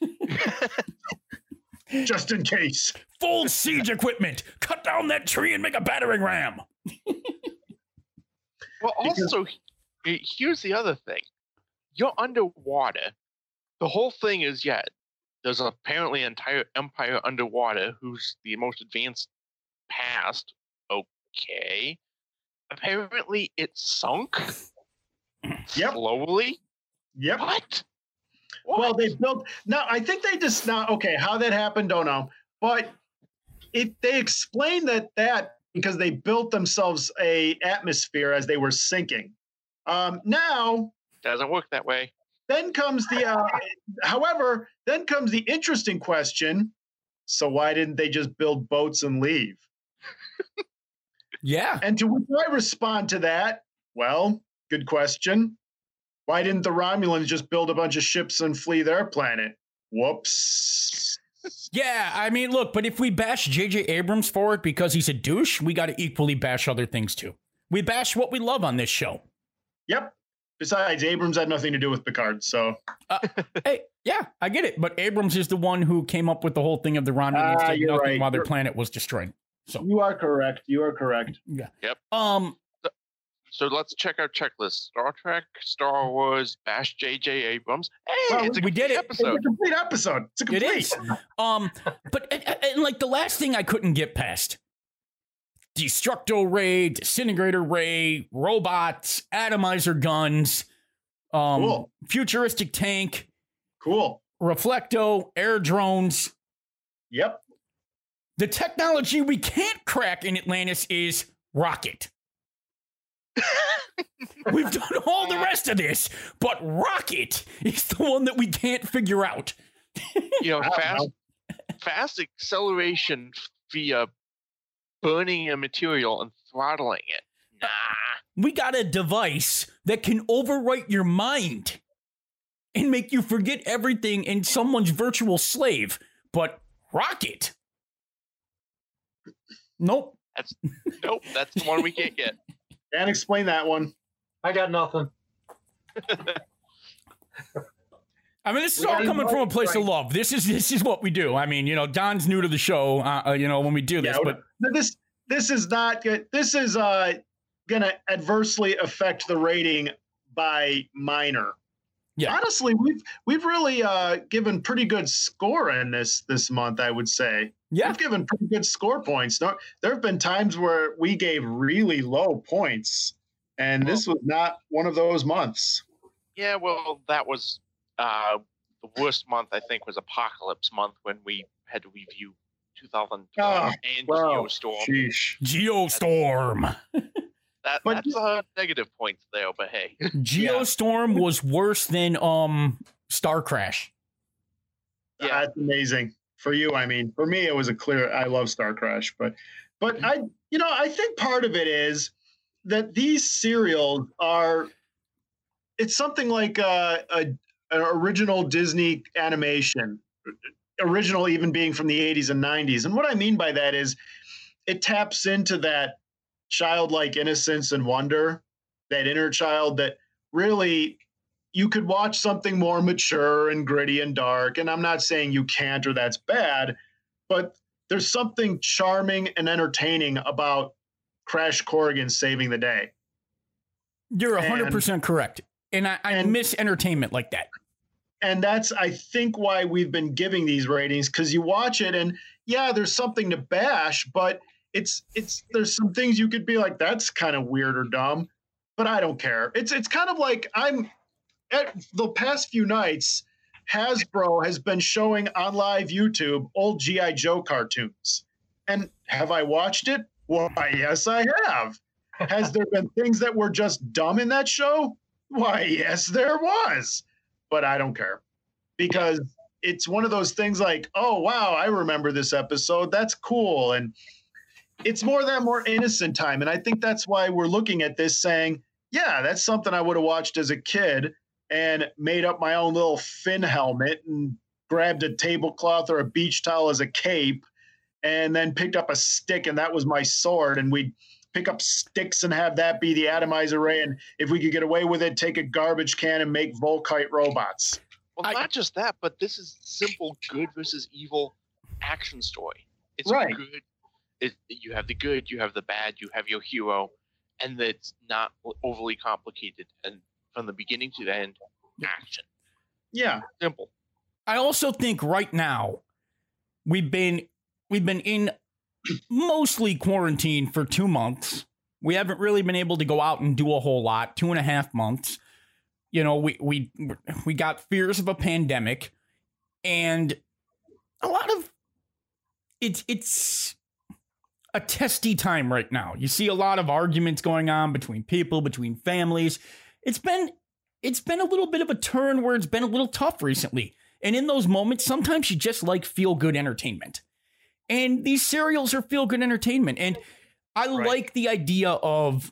just in case. Full siege equipment. Cut down that tree and make a battering ram. Well, also, he- here's the other thing. You're underwater. The whole thing is, yeah, there's apparently an entire empire underwater who's the most advanced past. Okay. Apparently, it sunk Yep. slowly. Yep. What? What? Well, they built. Now, I think they just now. Okay, how that happened, don't know. But if they explain that that because they built themselves a atmosphere as they were sinking. Um, now Doesn't work that way. then comes the. Uh, however, then comes the interesting question. So why didn't they just build boats and leave? Yeah. And to which I respond to that, well, good question. Why didn't the Romulans just build a bunch of ships and flee their planet? Whoops. Yeah, I mean, look, but if we bash J J Abrams for it because he's a douche, we got to equally bash other things too. We bash what we love on this show. Yep. Besides, Abrams had nothing to do with Picard, so. Uh, hey, yeah, I get it. But Abrams is the one who came up with the whole thing of the Romulans Ah, did you're nothing right. while their You're- planet was destroyed. So, You are correct. You are correct. yeah. Yep. Um, So let's check our checklist. Star Trek, Star Wars, bash J J Abrams. Hey, Well, it's a we did complete it. It's a episode. complete episode. It's a it complete. is. Um, but and, and like the last thing I couldn't get past. Destructo Ray, Disintegrator Ray, robots, atomizer guns, um, Cool. futuristic tank, Cool. Reflecto, air drones. Yep. The technology we can't crack in Atlantis is rocket. We've done all the rest of this, but rocket is the one that we can't figure out. You know, I don't fast, know. fast acceleration via burning a material and throttling it. Nah. We got a device that can overwrite your mind and make you forget everything in someone's virtual slave. But rocket? Nope. That's nope. That's the one we can't get. Can't explain that one. I got nothing. I mean, this is We all gotta coming from a invite- place of right. love. This is this is what we do. I mean, you know, Don's new to the show. Uh, uh, you know, when we do this, Yeah, but But this this is not good. This is uh going to adversely affect the rating by minor. Yeah. Honestly, we've we've really uh, given pretty good score in this this month. I would say yeah, we've given pretty good score points. No, there have been times where we gave really low points, and this was not one of those months. Yeah, well, that was uh, the worst month. I think was Apocalypse month when we had to review two thousand twelve Oh, and Well, Geostorm. sheesh. Geostorm. That But- that's uh, negative points there, but hey, Geostorm was worse than um Star Crash. Yeah. That's amazing for you. I mean, for me, it was a clear. I love Star Crash, but but I, you know, I think part of it is that these serials are. It's something like a, a an original Disney animation, original even being from the eighties and nineties. And what I mean by that is, it taps into that childlike innocence and wonder, that inner child that really you could watch something more mature and gritty and dark. And I'm not saying you can't or that's bad, but there's something charming and entertaining about Crash Corrigan saving the day. You're one hundred And- percent correct. And I, I and- miss entertainment like that. And that's, I think, why we've been giving these ratings, because you watch it and yeah, there's something to bash, but it's it's there's some things you could be like, that's kind of weird or dumb, but I don't care. It's it's kind of like I'm at the past few nights, Hasbro has been showing on live YouTube old G I. Joe cartoons. And have I watched it? Why, yes, I have. Has there been things that were just dumb in that show? Why, yes, there was. But I don't care, because it's one of those things like, oh, wow, I remember this episode. That's cool. And it's more that more innocent time. And I think that's why we're looking at this saying, yeah, that's something I would have watched as a kid and made up my own little fin helmet and grabbed a tablecloth or a beach towel as a cape and then picked up a stick and that was my sword. And we'd pick up sticks and have that be the atomizer ray. And if we could get away with it, take a garbage can and make Volkite robots. well, I- not just that, but this is simple good versus evil action story. It's Right. good. It, you have the good, you have the bad, you have your hero, and that's not overly complicated, and from the beginning to the end, action. Yeah, simple. I also think right now we've been we've been in mostly quarantine for two months. We haven't really been able to go out and do a whole lot. Two and a half months. You know, we we we got fears of a pandemic, and a lot of it's it's a testy time right now. You see a lot of arguments going on between people, between families. It's been it's been a little bit of a turn where it's been a little tough recently. And in those moments, sometimes you just like feel-good entertainment. And these serials are feel-good entertainment. And I right. like the idea of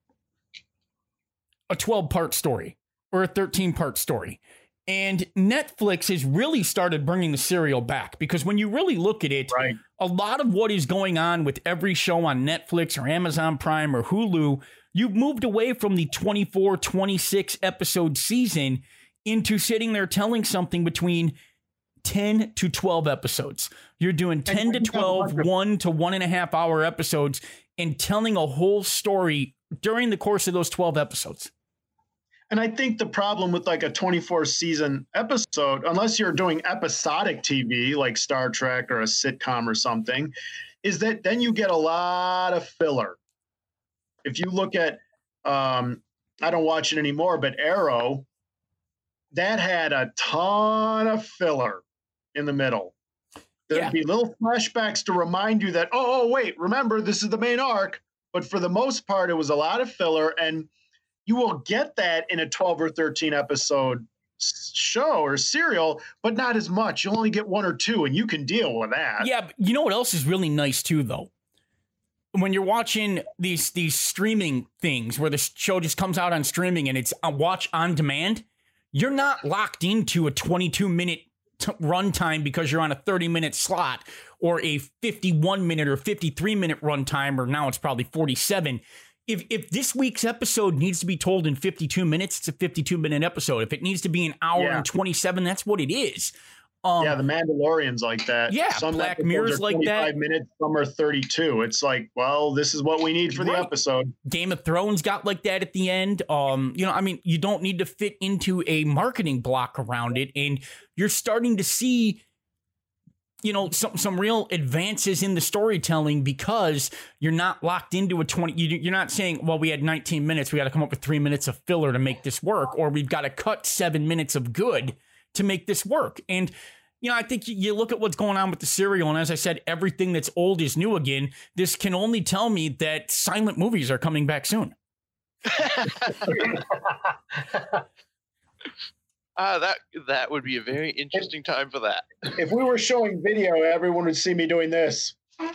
a twelve-part story or a thirteen-part story. And Netflix has really started bringing the serial back, because when you really look at it, right. a lot of what is going on with every show on Netflix or Amazon Prime or Hulu, you've moved away from the twenty-four, twenty-six episode season into sitting there telling something between ten to twelve episodes. You're doing ten to twelve, one to one and a half hour episodes and telling a whole story during the course of those twelve episodes. And I think the problem with like a twenty-four season episode, unless you're doing episodic T V like Star Trek or a sitcom or something, is that then you get a lot of filler. If you look at, um, I don't watch it anymore, but Arrow, that had a ton of filler in the middle. There'd yeah. be little flashbacks to remind you that, oh, oh, wait, remember, this is the main arc. But for the most part, it was a lot of filler, and you will get that in a twelve or thirteen episode show or serial, but not as much. You'll only get one or two, and you can deal with that. Yeah, but you know what else is really nice too, though? When you're watching these these streaming things where the show just comes out on streaming and it's a watch on demand, you're not locked into a twenty-two minute t- runtime because you're on a thirty minute slot, or a fifty-one minute or fifty-three minute runtime, or now it's probably forty-seven. If if this week's episode needs to be told in fifty-two minutes, it's a fifty-two minute episode. If it needs to be an hour yeah. and twenty-seven, that's what it is. Um, yeah, the Mandalorian's like that. Yeah, some Black Mirror's like that. Minutes, some are thirty-two. It's like, well, this is what we need for right. the episode. Game of Thrones got like that at the end. Um, you know, I mean, you don't need to fit into a marketing block around it, and you're starting to see, you know, some some real advances in the storytelling because you're not locked into a twenty. You, you're not saying, well, we had nineteen minutes, we got to come up with three minutes of filler to make this work, or we've got to cut seven minutes of good to make this work. And, you know, I think you look at what's going on with the serial, and as I said, everything that's old is new again. This can only tell me that silent movies are coming back soon. Uh, that that would be a very interesting time for that. If we were showing video, everyone would see me doing this.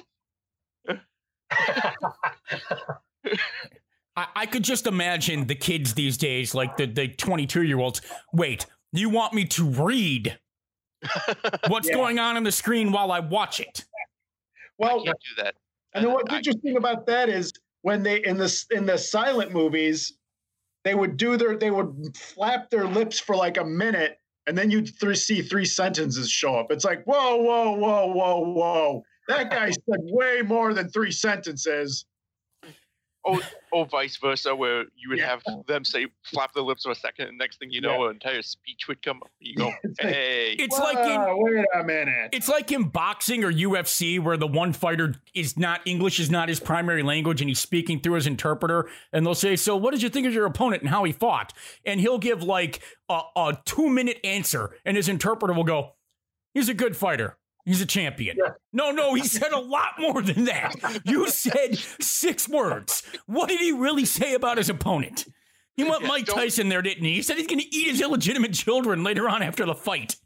I, I could just imagine the kids these days, like the, the twenty-two-year-olds. Wait, you want me to read what's yeah. going on on the screen while I watch it? Well, I can't do that. And then what's I, interesting about that is when they in the in the silent movies, they would do their they would flap their lips for like a minute, and then you'd th- see three sentences show up. It's like, whoa, whoa, whoa, whoa, whoa. That guy said way more than three sentences. Oh, oh, vice versa, where you would Yeah. have them say, flap their lips for a second, and next thing you know, Yeah. an entire speech would come up. You go, It's like- hey. It's like in Whoa, wait a minute. It's like in boxing or U F C where the one fighter is not English is not his primary language and he's speaking through his interpreter, and they'll say, so what did you think of your opponent and how he fought? And he'll give like a, a two minute answer, and his interpreter will go, he's a good fighter. He's a champion. Yeah. No, no, he said a lot more than that. You said six words. What did he really say about his opponent? He went Yeah, Mike don't- Tyson there, didn't he? He said he's going to eat his illegitimate children later on after the fight.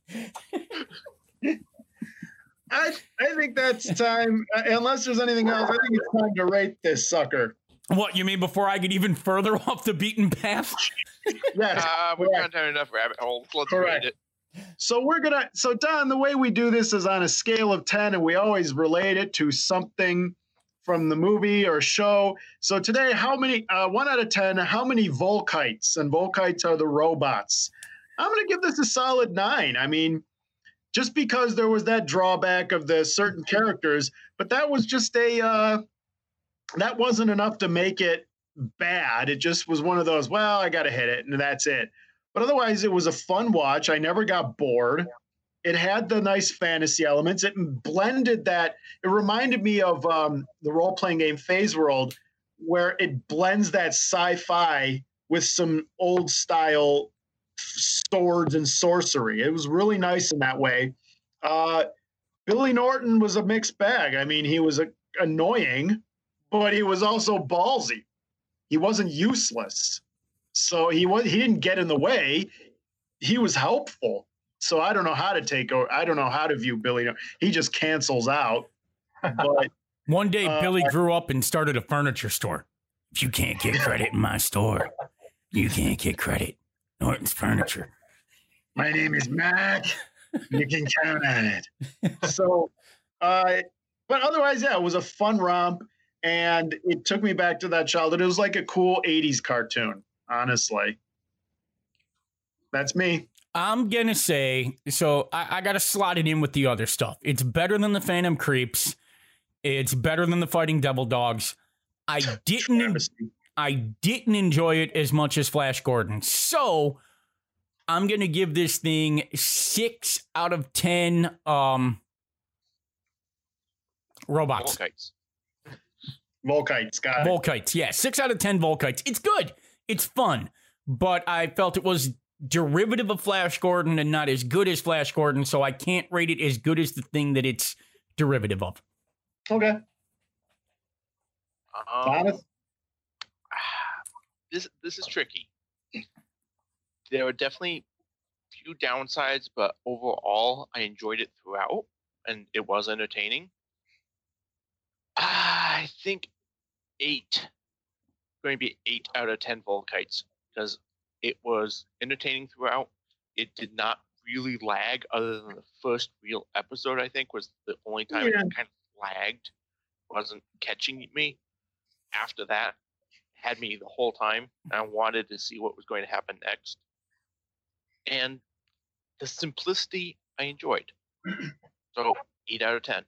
I I think that's time. Uh, unless there's anything else, I think it's time to rate this sucker. What, you mean before I get even further off the beaten path? Yes. Uh, we've correct. gone down enough rabbit holes. Let's Correct. read it. So we're gonna. So Don, the way we do this is on a scale of ten, and we always relate it to something from the movie or show. So today, how many? Uh, one out of ten. How many Volkites? And Volkites are the robots. I'm gonna give this a solid nine. I mean, just because there was that drawback of the certain characters, but that was just a. Uh, that wasn't enough to make it bad. It just was one of those, well, I got to hit it, and that's it. But otherwise, it was a fun watch. I never got bored. It had the nice fantasy elements. It blended that. It reminded me of um, the role-playing game Phase World, where it blends that sci-fi with some old-style swords and sorcery. It was really nice in that way. Uh, Billy Norton was a mixed bag. I mean, he was a, annoying, but he was also ballsy. He wasn't useless. So he was, he didn't get in the way. He was helpful. So I don't know how to take, or I don't know how to view Billy. He just cancels out. But one day, uh, Billy grew up and started a furniture store. If you can't get credit in my store, you can't get credit. Norton's Furniture. My name is Mac. You can count on it. So, uh, but otherwise, yeah, it was a fun romp, and it took me back to that childhood. It was like a cool eighties cartoon, honestly. That's me. I'm going to say, so I, I got to slot it in with the other stuff. It's better than the Phantom Creeps. It's better than the Fighting Devil Dogs. I didn't, Travesty. I didn't enjoy it as much as Flash Gordon. So I'm going to give this thing six out of ten um, robots. Volkites. Volkites, got it. Volkites, yeah. Six out of ten Volkites. It's good. It's fun. But I felt it was derivative of Flash Gordon and not as good as Flash Gordon, so I can't rate it as good as the thing that it's derivative of. Okay. Um, this this is tricky. There are definitely few downsides, but overall, I enjoyed it throughout, and it was entertaining. I think eight, going to be eight out of ten Volkites, because it was entertaining throughout. It did not really lag, other than the first real episode, I think, was the only time Yeah. it kind of lagged, wasn't catching me. After that, had me the whole time. I wanted to see what was going to happen next. And the simplicity I enjoyed. So, eight out of ten.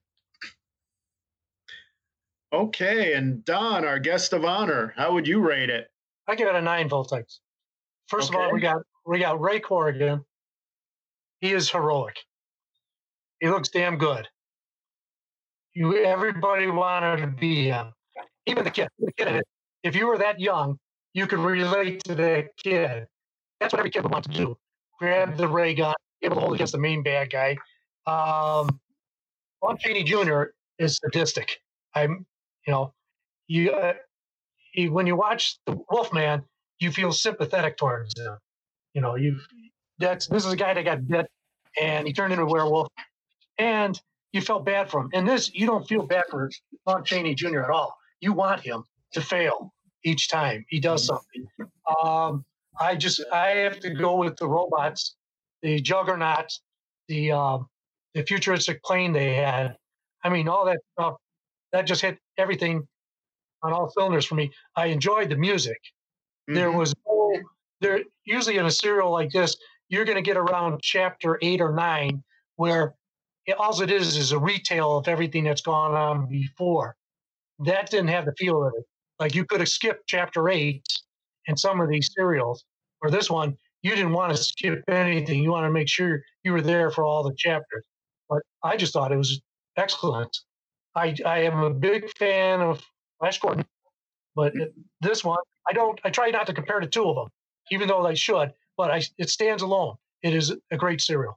Okay, and Don, our guest of honor, how would you rate it? I give it a nine Voltites. First of all, Okay. we got we got Ray Corrigan. He is heroic. He looks damn good. You everybody wanted to be him. Even the kid. The kid. If you were that young, you could relate to that kid. That's what every kid would want to do. Grab the ray gun, be able to hold against the main bad guy. Um, Lon Chaney Junior is sadistic. I'm, you know, you uh, he, when you watch the Wolfman, you feel sympathetic towards him. You know, you that's this is a guy that got bit and he turned into a werewolf, and you felt bad for him. And this, you don't feel bad for Lon Chaney Junior at all. You want him to fail each time he does something. Um, I just I have to go with the robots, the juggernauts, the um, the futuristic plane they had. I mean, all that stuff that just hit everything on all cylinders for me. I enjoyed the music. There Mhm. was no there usually in a serial like this, you're going to get around chapter eight or nine where it, all it is is a retail of everything that's gone on before. That didn't have the feel of it. Like you could have skipped chapter eight in some of these serials, or this one, you didn't want to skip anything. You want to make sure you were there for all the chapters. But I just thought it was excellent. I I am a big fan of Flash Gordon, but this one, I don't. I try not to compare the two of them, even though I should. But I, it stands alone. It is a great serial.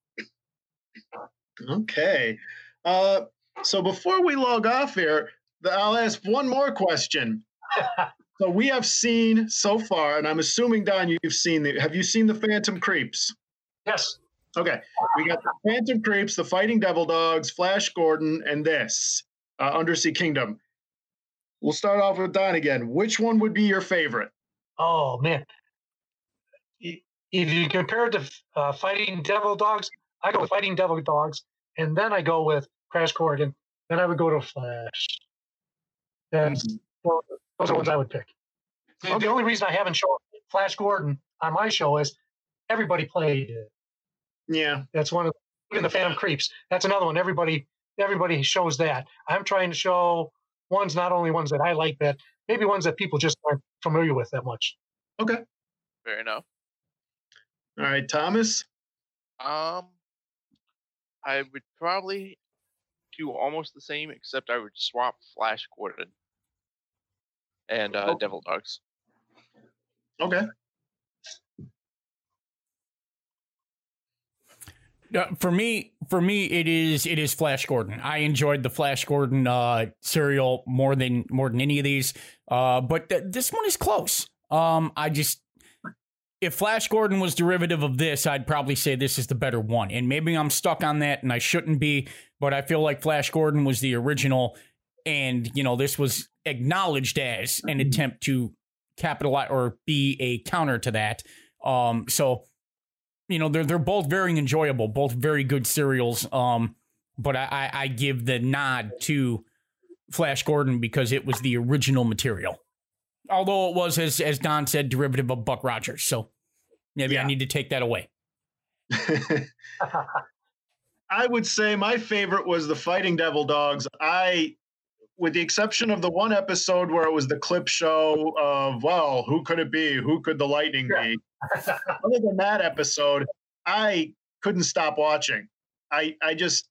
Okay. Uh, so before we log off here, the, I'll ask one more question. So we have seen so far, and I'm assuming, Don, you've seen the, have you seen the Phantom Creeps? Yes. Okay. We got the Phantom Creeps, the Fighting Devil Dogs, Flash Gordon, and this, uh, Undersea Kingdom. We'll start off with Don again. Which one would be your favorite? Oh man. If you compare it to uh, Fighting Devil Dogs, I go with Fighting Devil Dogs, and then I go with Crash Corrigan. Then I would go to Flash. That's well, those are the ones I would pick. The, the only reason I haven't shown Flash Gordon on my show is everybody played it. Yeah. That's one of even the Phantom Creeps. That's another one. Everybody everybody shows that. I'm trying to show ones, not only ones that I like, that maybe ones that people just aren't familiar with that much. Okay. Fair enough. All right, Thomas. Um, I would probably do almost the same, except I would swap Flash Gordon and uh, Oh. Devil Dogs. Okay. Uh, for me, for me, it is it is Flash Gordon. I enjoyed the Flash Gordon uh, serial more than more than any of these. Uh, but th- this one is close. Um, I just if Flash Gordon was derivative of this, I'd probably say this is the better one. And maybe I'm stuck on that, and I shouldn't be. But I feel like Flash Gordon was the original, and you know this was acknowledged as an attempt to capitalize or be a counter to that. Um, so. You know, they're they're both very enjoyable, both very good serials. Um, but I, I, I give the nod to Flash Gordon because it was the original material. Although it was, as as Don said, derivative of Buck Rogers. So maybe Yeah. I need to take that away. I would say my favorite was the Fighting Devil Dogs. I, with the exception of the one episode where it was the clip show of, well, who could it be? Who could the lightning be? Other than that episode, I couldn't stop watching. I I just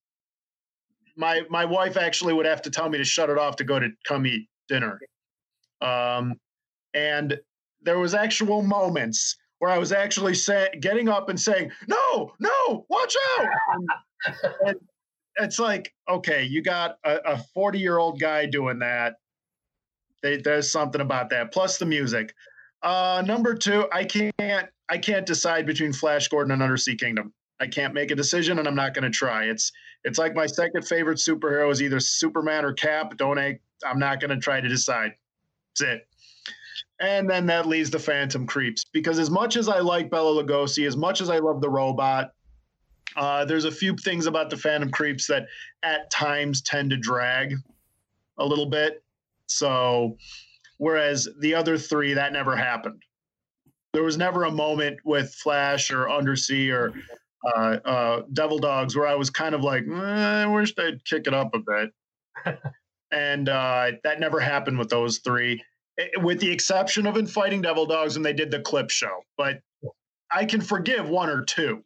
my my wife actually would have to tell me to shut it off to go to come eat dinner. Um, and there was actual moments where I was actually say, getting up and saying, "No, no, watch out!" And, and it's like, okay, you got a forty-year-old guy doing that. They, there's something about that. Plus the music. Uh, number two, I can't I can't decide between Flash Gordon and Undersea Kingdom. I can't make a decision, and I'm not going to try. It's it's like my second favorite superhero is either Superman or Cap. Don't I, I'm not going to try to decide. That's it. And then that leaves the Phantom Creeps, because as much as I like Bela Lugosi, as much as I love the robot, uh, there's a few things about the Phantom Creeps that at times tend to drag a little bit. So. Whereas the other three, that never happened. There was never a moment with Flash or Undersea or uh, uh, Devil Dogs where I was kind of like, eh, I wish they'd kick it up a bit. And uh, that never happened with those three, it, with the exception of in Fighting Devil Dogs when they did the clip show. But I can forgive one or two.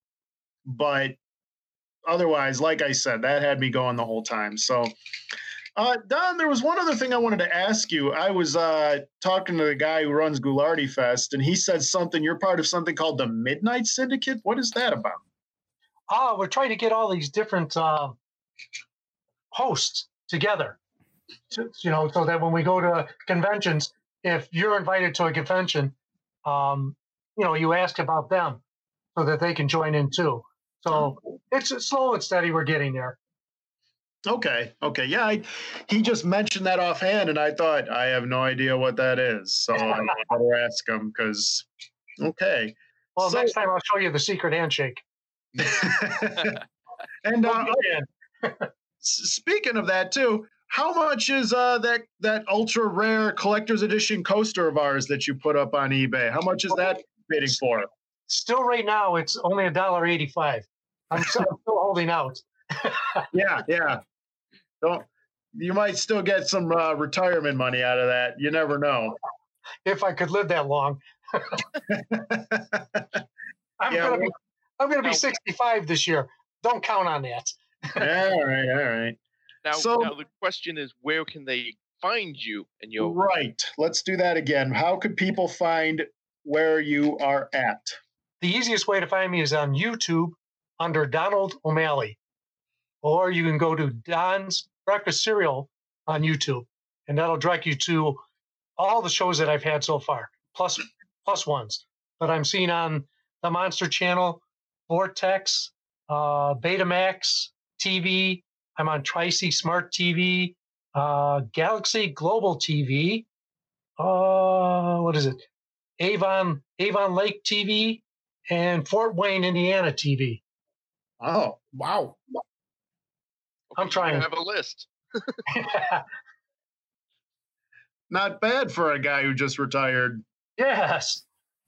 But otherwise, like I said, that had me going the whole time. So... Uh, Don, there was one other thing I wanted to ask you. I was uh, talking to the guy who runs Ghoulardi Fest, and he said something. You're part of something called the Midnight Syndicate. What is that about? Oh, we're trying to get all these different uh, hosts together. To, you know, so that when we go to conventions, if you're invited to a convention, um, you know, you ask about them so that they can join in too. So it's slow and steady. We're getting there. Okay. Okay. Yeah. I, he just mentioned that offhand, and I thought, I have no idea what that is. So I better ask him because, okay. Well, so, next time I'll show you the secret handshake. and uh, speaking of that too, how much is uh, that that ultra rare collector's edition coaster of ours that you put up on eBay? How much is that bidding for? Still, right now, it's only a dollar eighty-five. I'm still, I'm still holding out. yeah, yeah. Don't you might still get some uh, retirement money out of that. You never know. If I could live that long. I'm Yeah, gonna well, be I'm gonna be now- sixty-five this year. Don't count on that. all right, all right. Now, So- now the question is, where can they find you and your Right. Let's do that again. How could people find where you are at? The easiest way to find me is on YouTube under Donald O'Malley. Or you can go to Don's Breakfast Cereal on YouTube, and that'll direct you to all the shows that I've had so far, plus plus ones that I'm seeing on the Monster Channel, Vortex, uh, Betamax T V. I'm on Tri-C Smart T V, uh, Galaxy Global T V. Uh, what is it? Avon Avon Lake T V and Fort Wayne, Indiana T V. Oh, Wow. I'm You trying. have a list. not bad for a guy who just retired. Yes.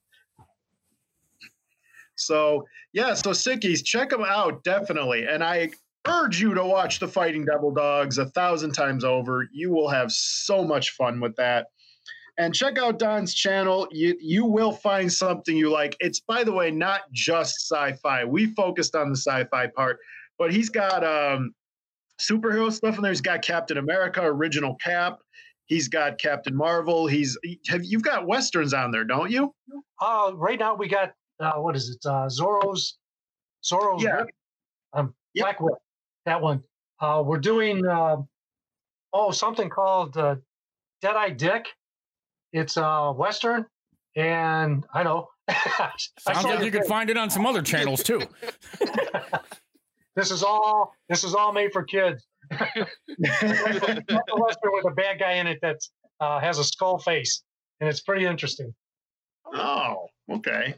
So, yeah, so Sickies, check them out, definitely. And I urge you to watch The Fighting Devil Dogs a thousand times over. You will have so much fun with that. and check out Don's channel. You you will find something you like. It's, by the way, not just sci-fi. We focused on the sci-fi part, but he's got um, superhero stuff in there. He's got Captain America, original Cap. He's got Captain Marvel. He's have you've got westerns on there, don't you? Uh, right now we got uh, what is it? Uh, Zorro's Zorro's Yeah. Whip. Um, Yep. Black Whip. That one. Uh, we're doing uh, oh something called uh, Deadeye Dick. It's a uh, western, and I know. I Sounds saw like the you could thing. find it on some other channels too. This is all this is all made for kids. It's a western with a bad guy in it that uh, has a skull face, and it's pretty interesting. Oh, okay.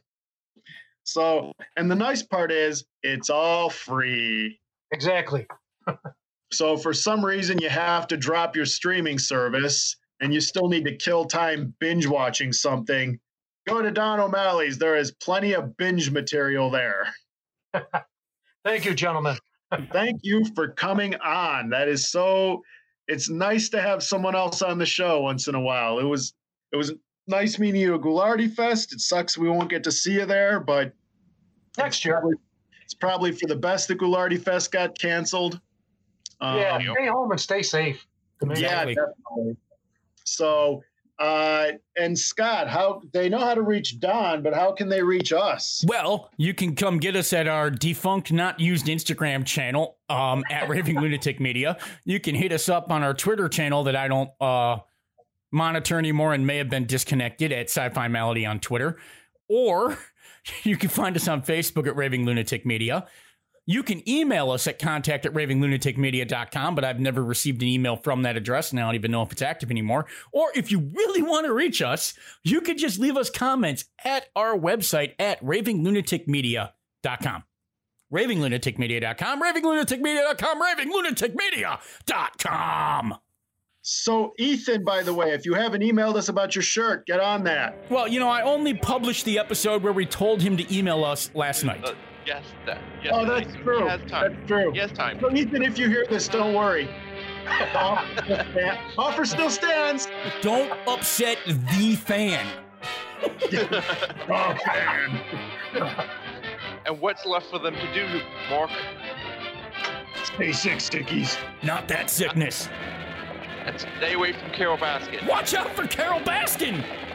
So, and the nice part is it's all free. Exactly. So, for some reason, you have to drop your streaming service and you still need to kill time binge watching something. Go to Don O'Malley's. There is plenty of binge material there. Thank you, gentlemen. Thank you for coming on. That is so. It's nice to have someone else on the show once in a while. It was. It was nice meeting you at Goulardi Fest. It sucks we won't get to see you there, but Next year. it's probably for the best that Goulardi Fest got canceled. Yeah, Um, stay home and stay safe. To me. yeah, Exactly. definitely. So, uh, and Scott, how they know how to reach Don, but how can they reach us? Well, you can come get us at our defunct, not used Instagram channel um, at Raving Lunatic Media. You can hit us up on our Twitter channel that I don't uh, monitor anymore and may have been disconnected at Sci-Fi Malady on Twitter. Or you can find us on Facebook at Raving Lunatic Media. You can email us at contact at raving lunatic media dot com, but I've never received an email from that address, and I don't even know if it's active anymore. Or if you really want to reach us, you could just leave us comments at our website at raving lunatic media dot com. raving lunatic media dot com, raving lunatic media dot com, raving lunatic media dot com. So, Ethan, by the way, if you haven't emailed us about your shirt, get on that. Well, you know, I only published the episode where we told him to email us last night. Uh, yes, that. Yes, Oh, that's he true. has time. That's true. He has time. So, Ethan, if you hear this, don't worry. Offer still stands. Don't upset the fan. Oh, man. And what's left for them to do, Mark? Stay sick, stickies. Not that sickness. And stay away from Carol Baskin. Watch out for Carol Baskin.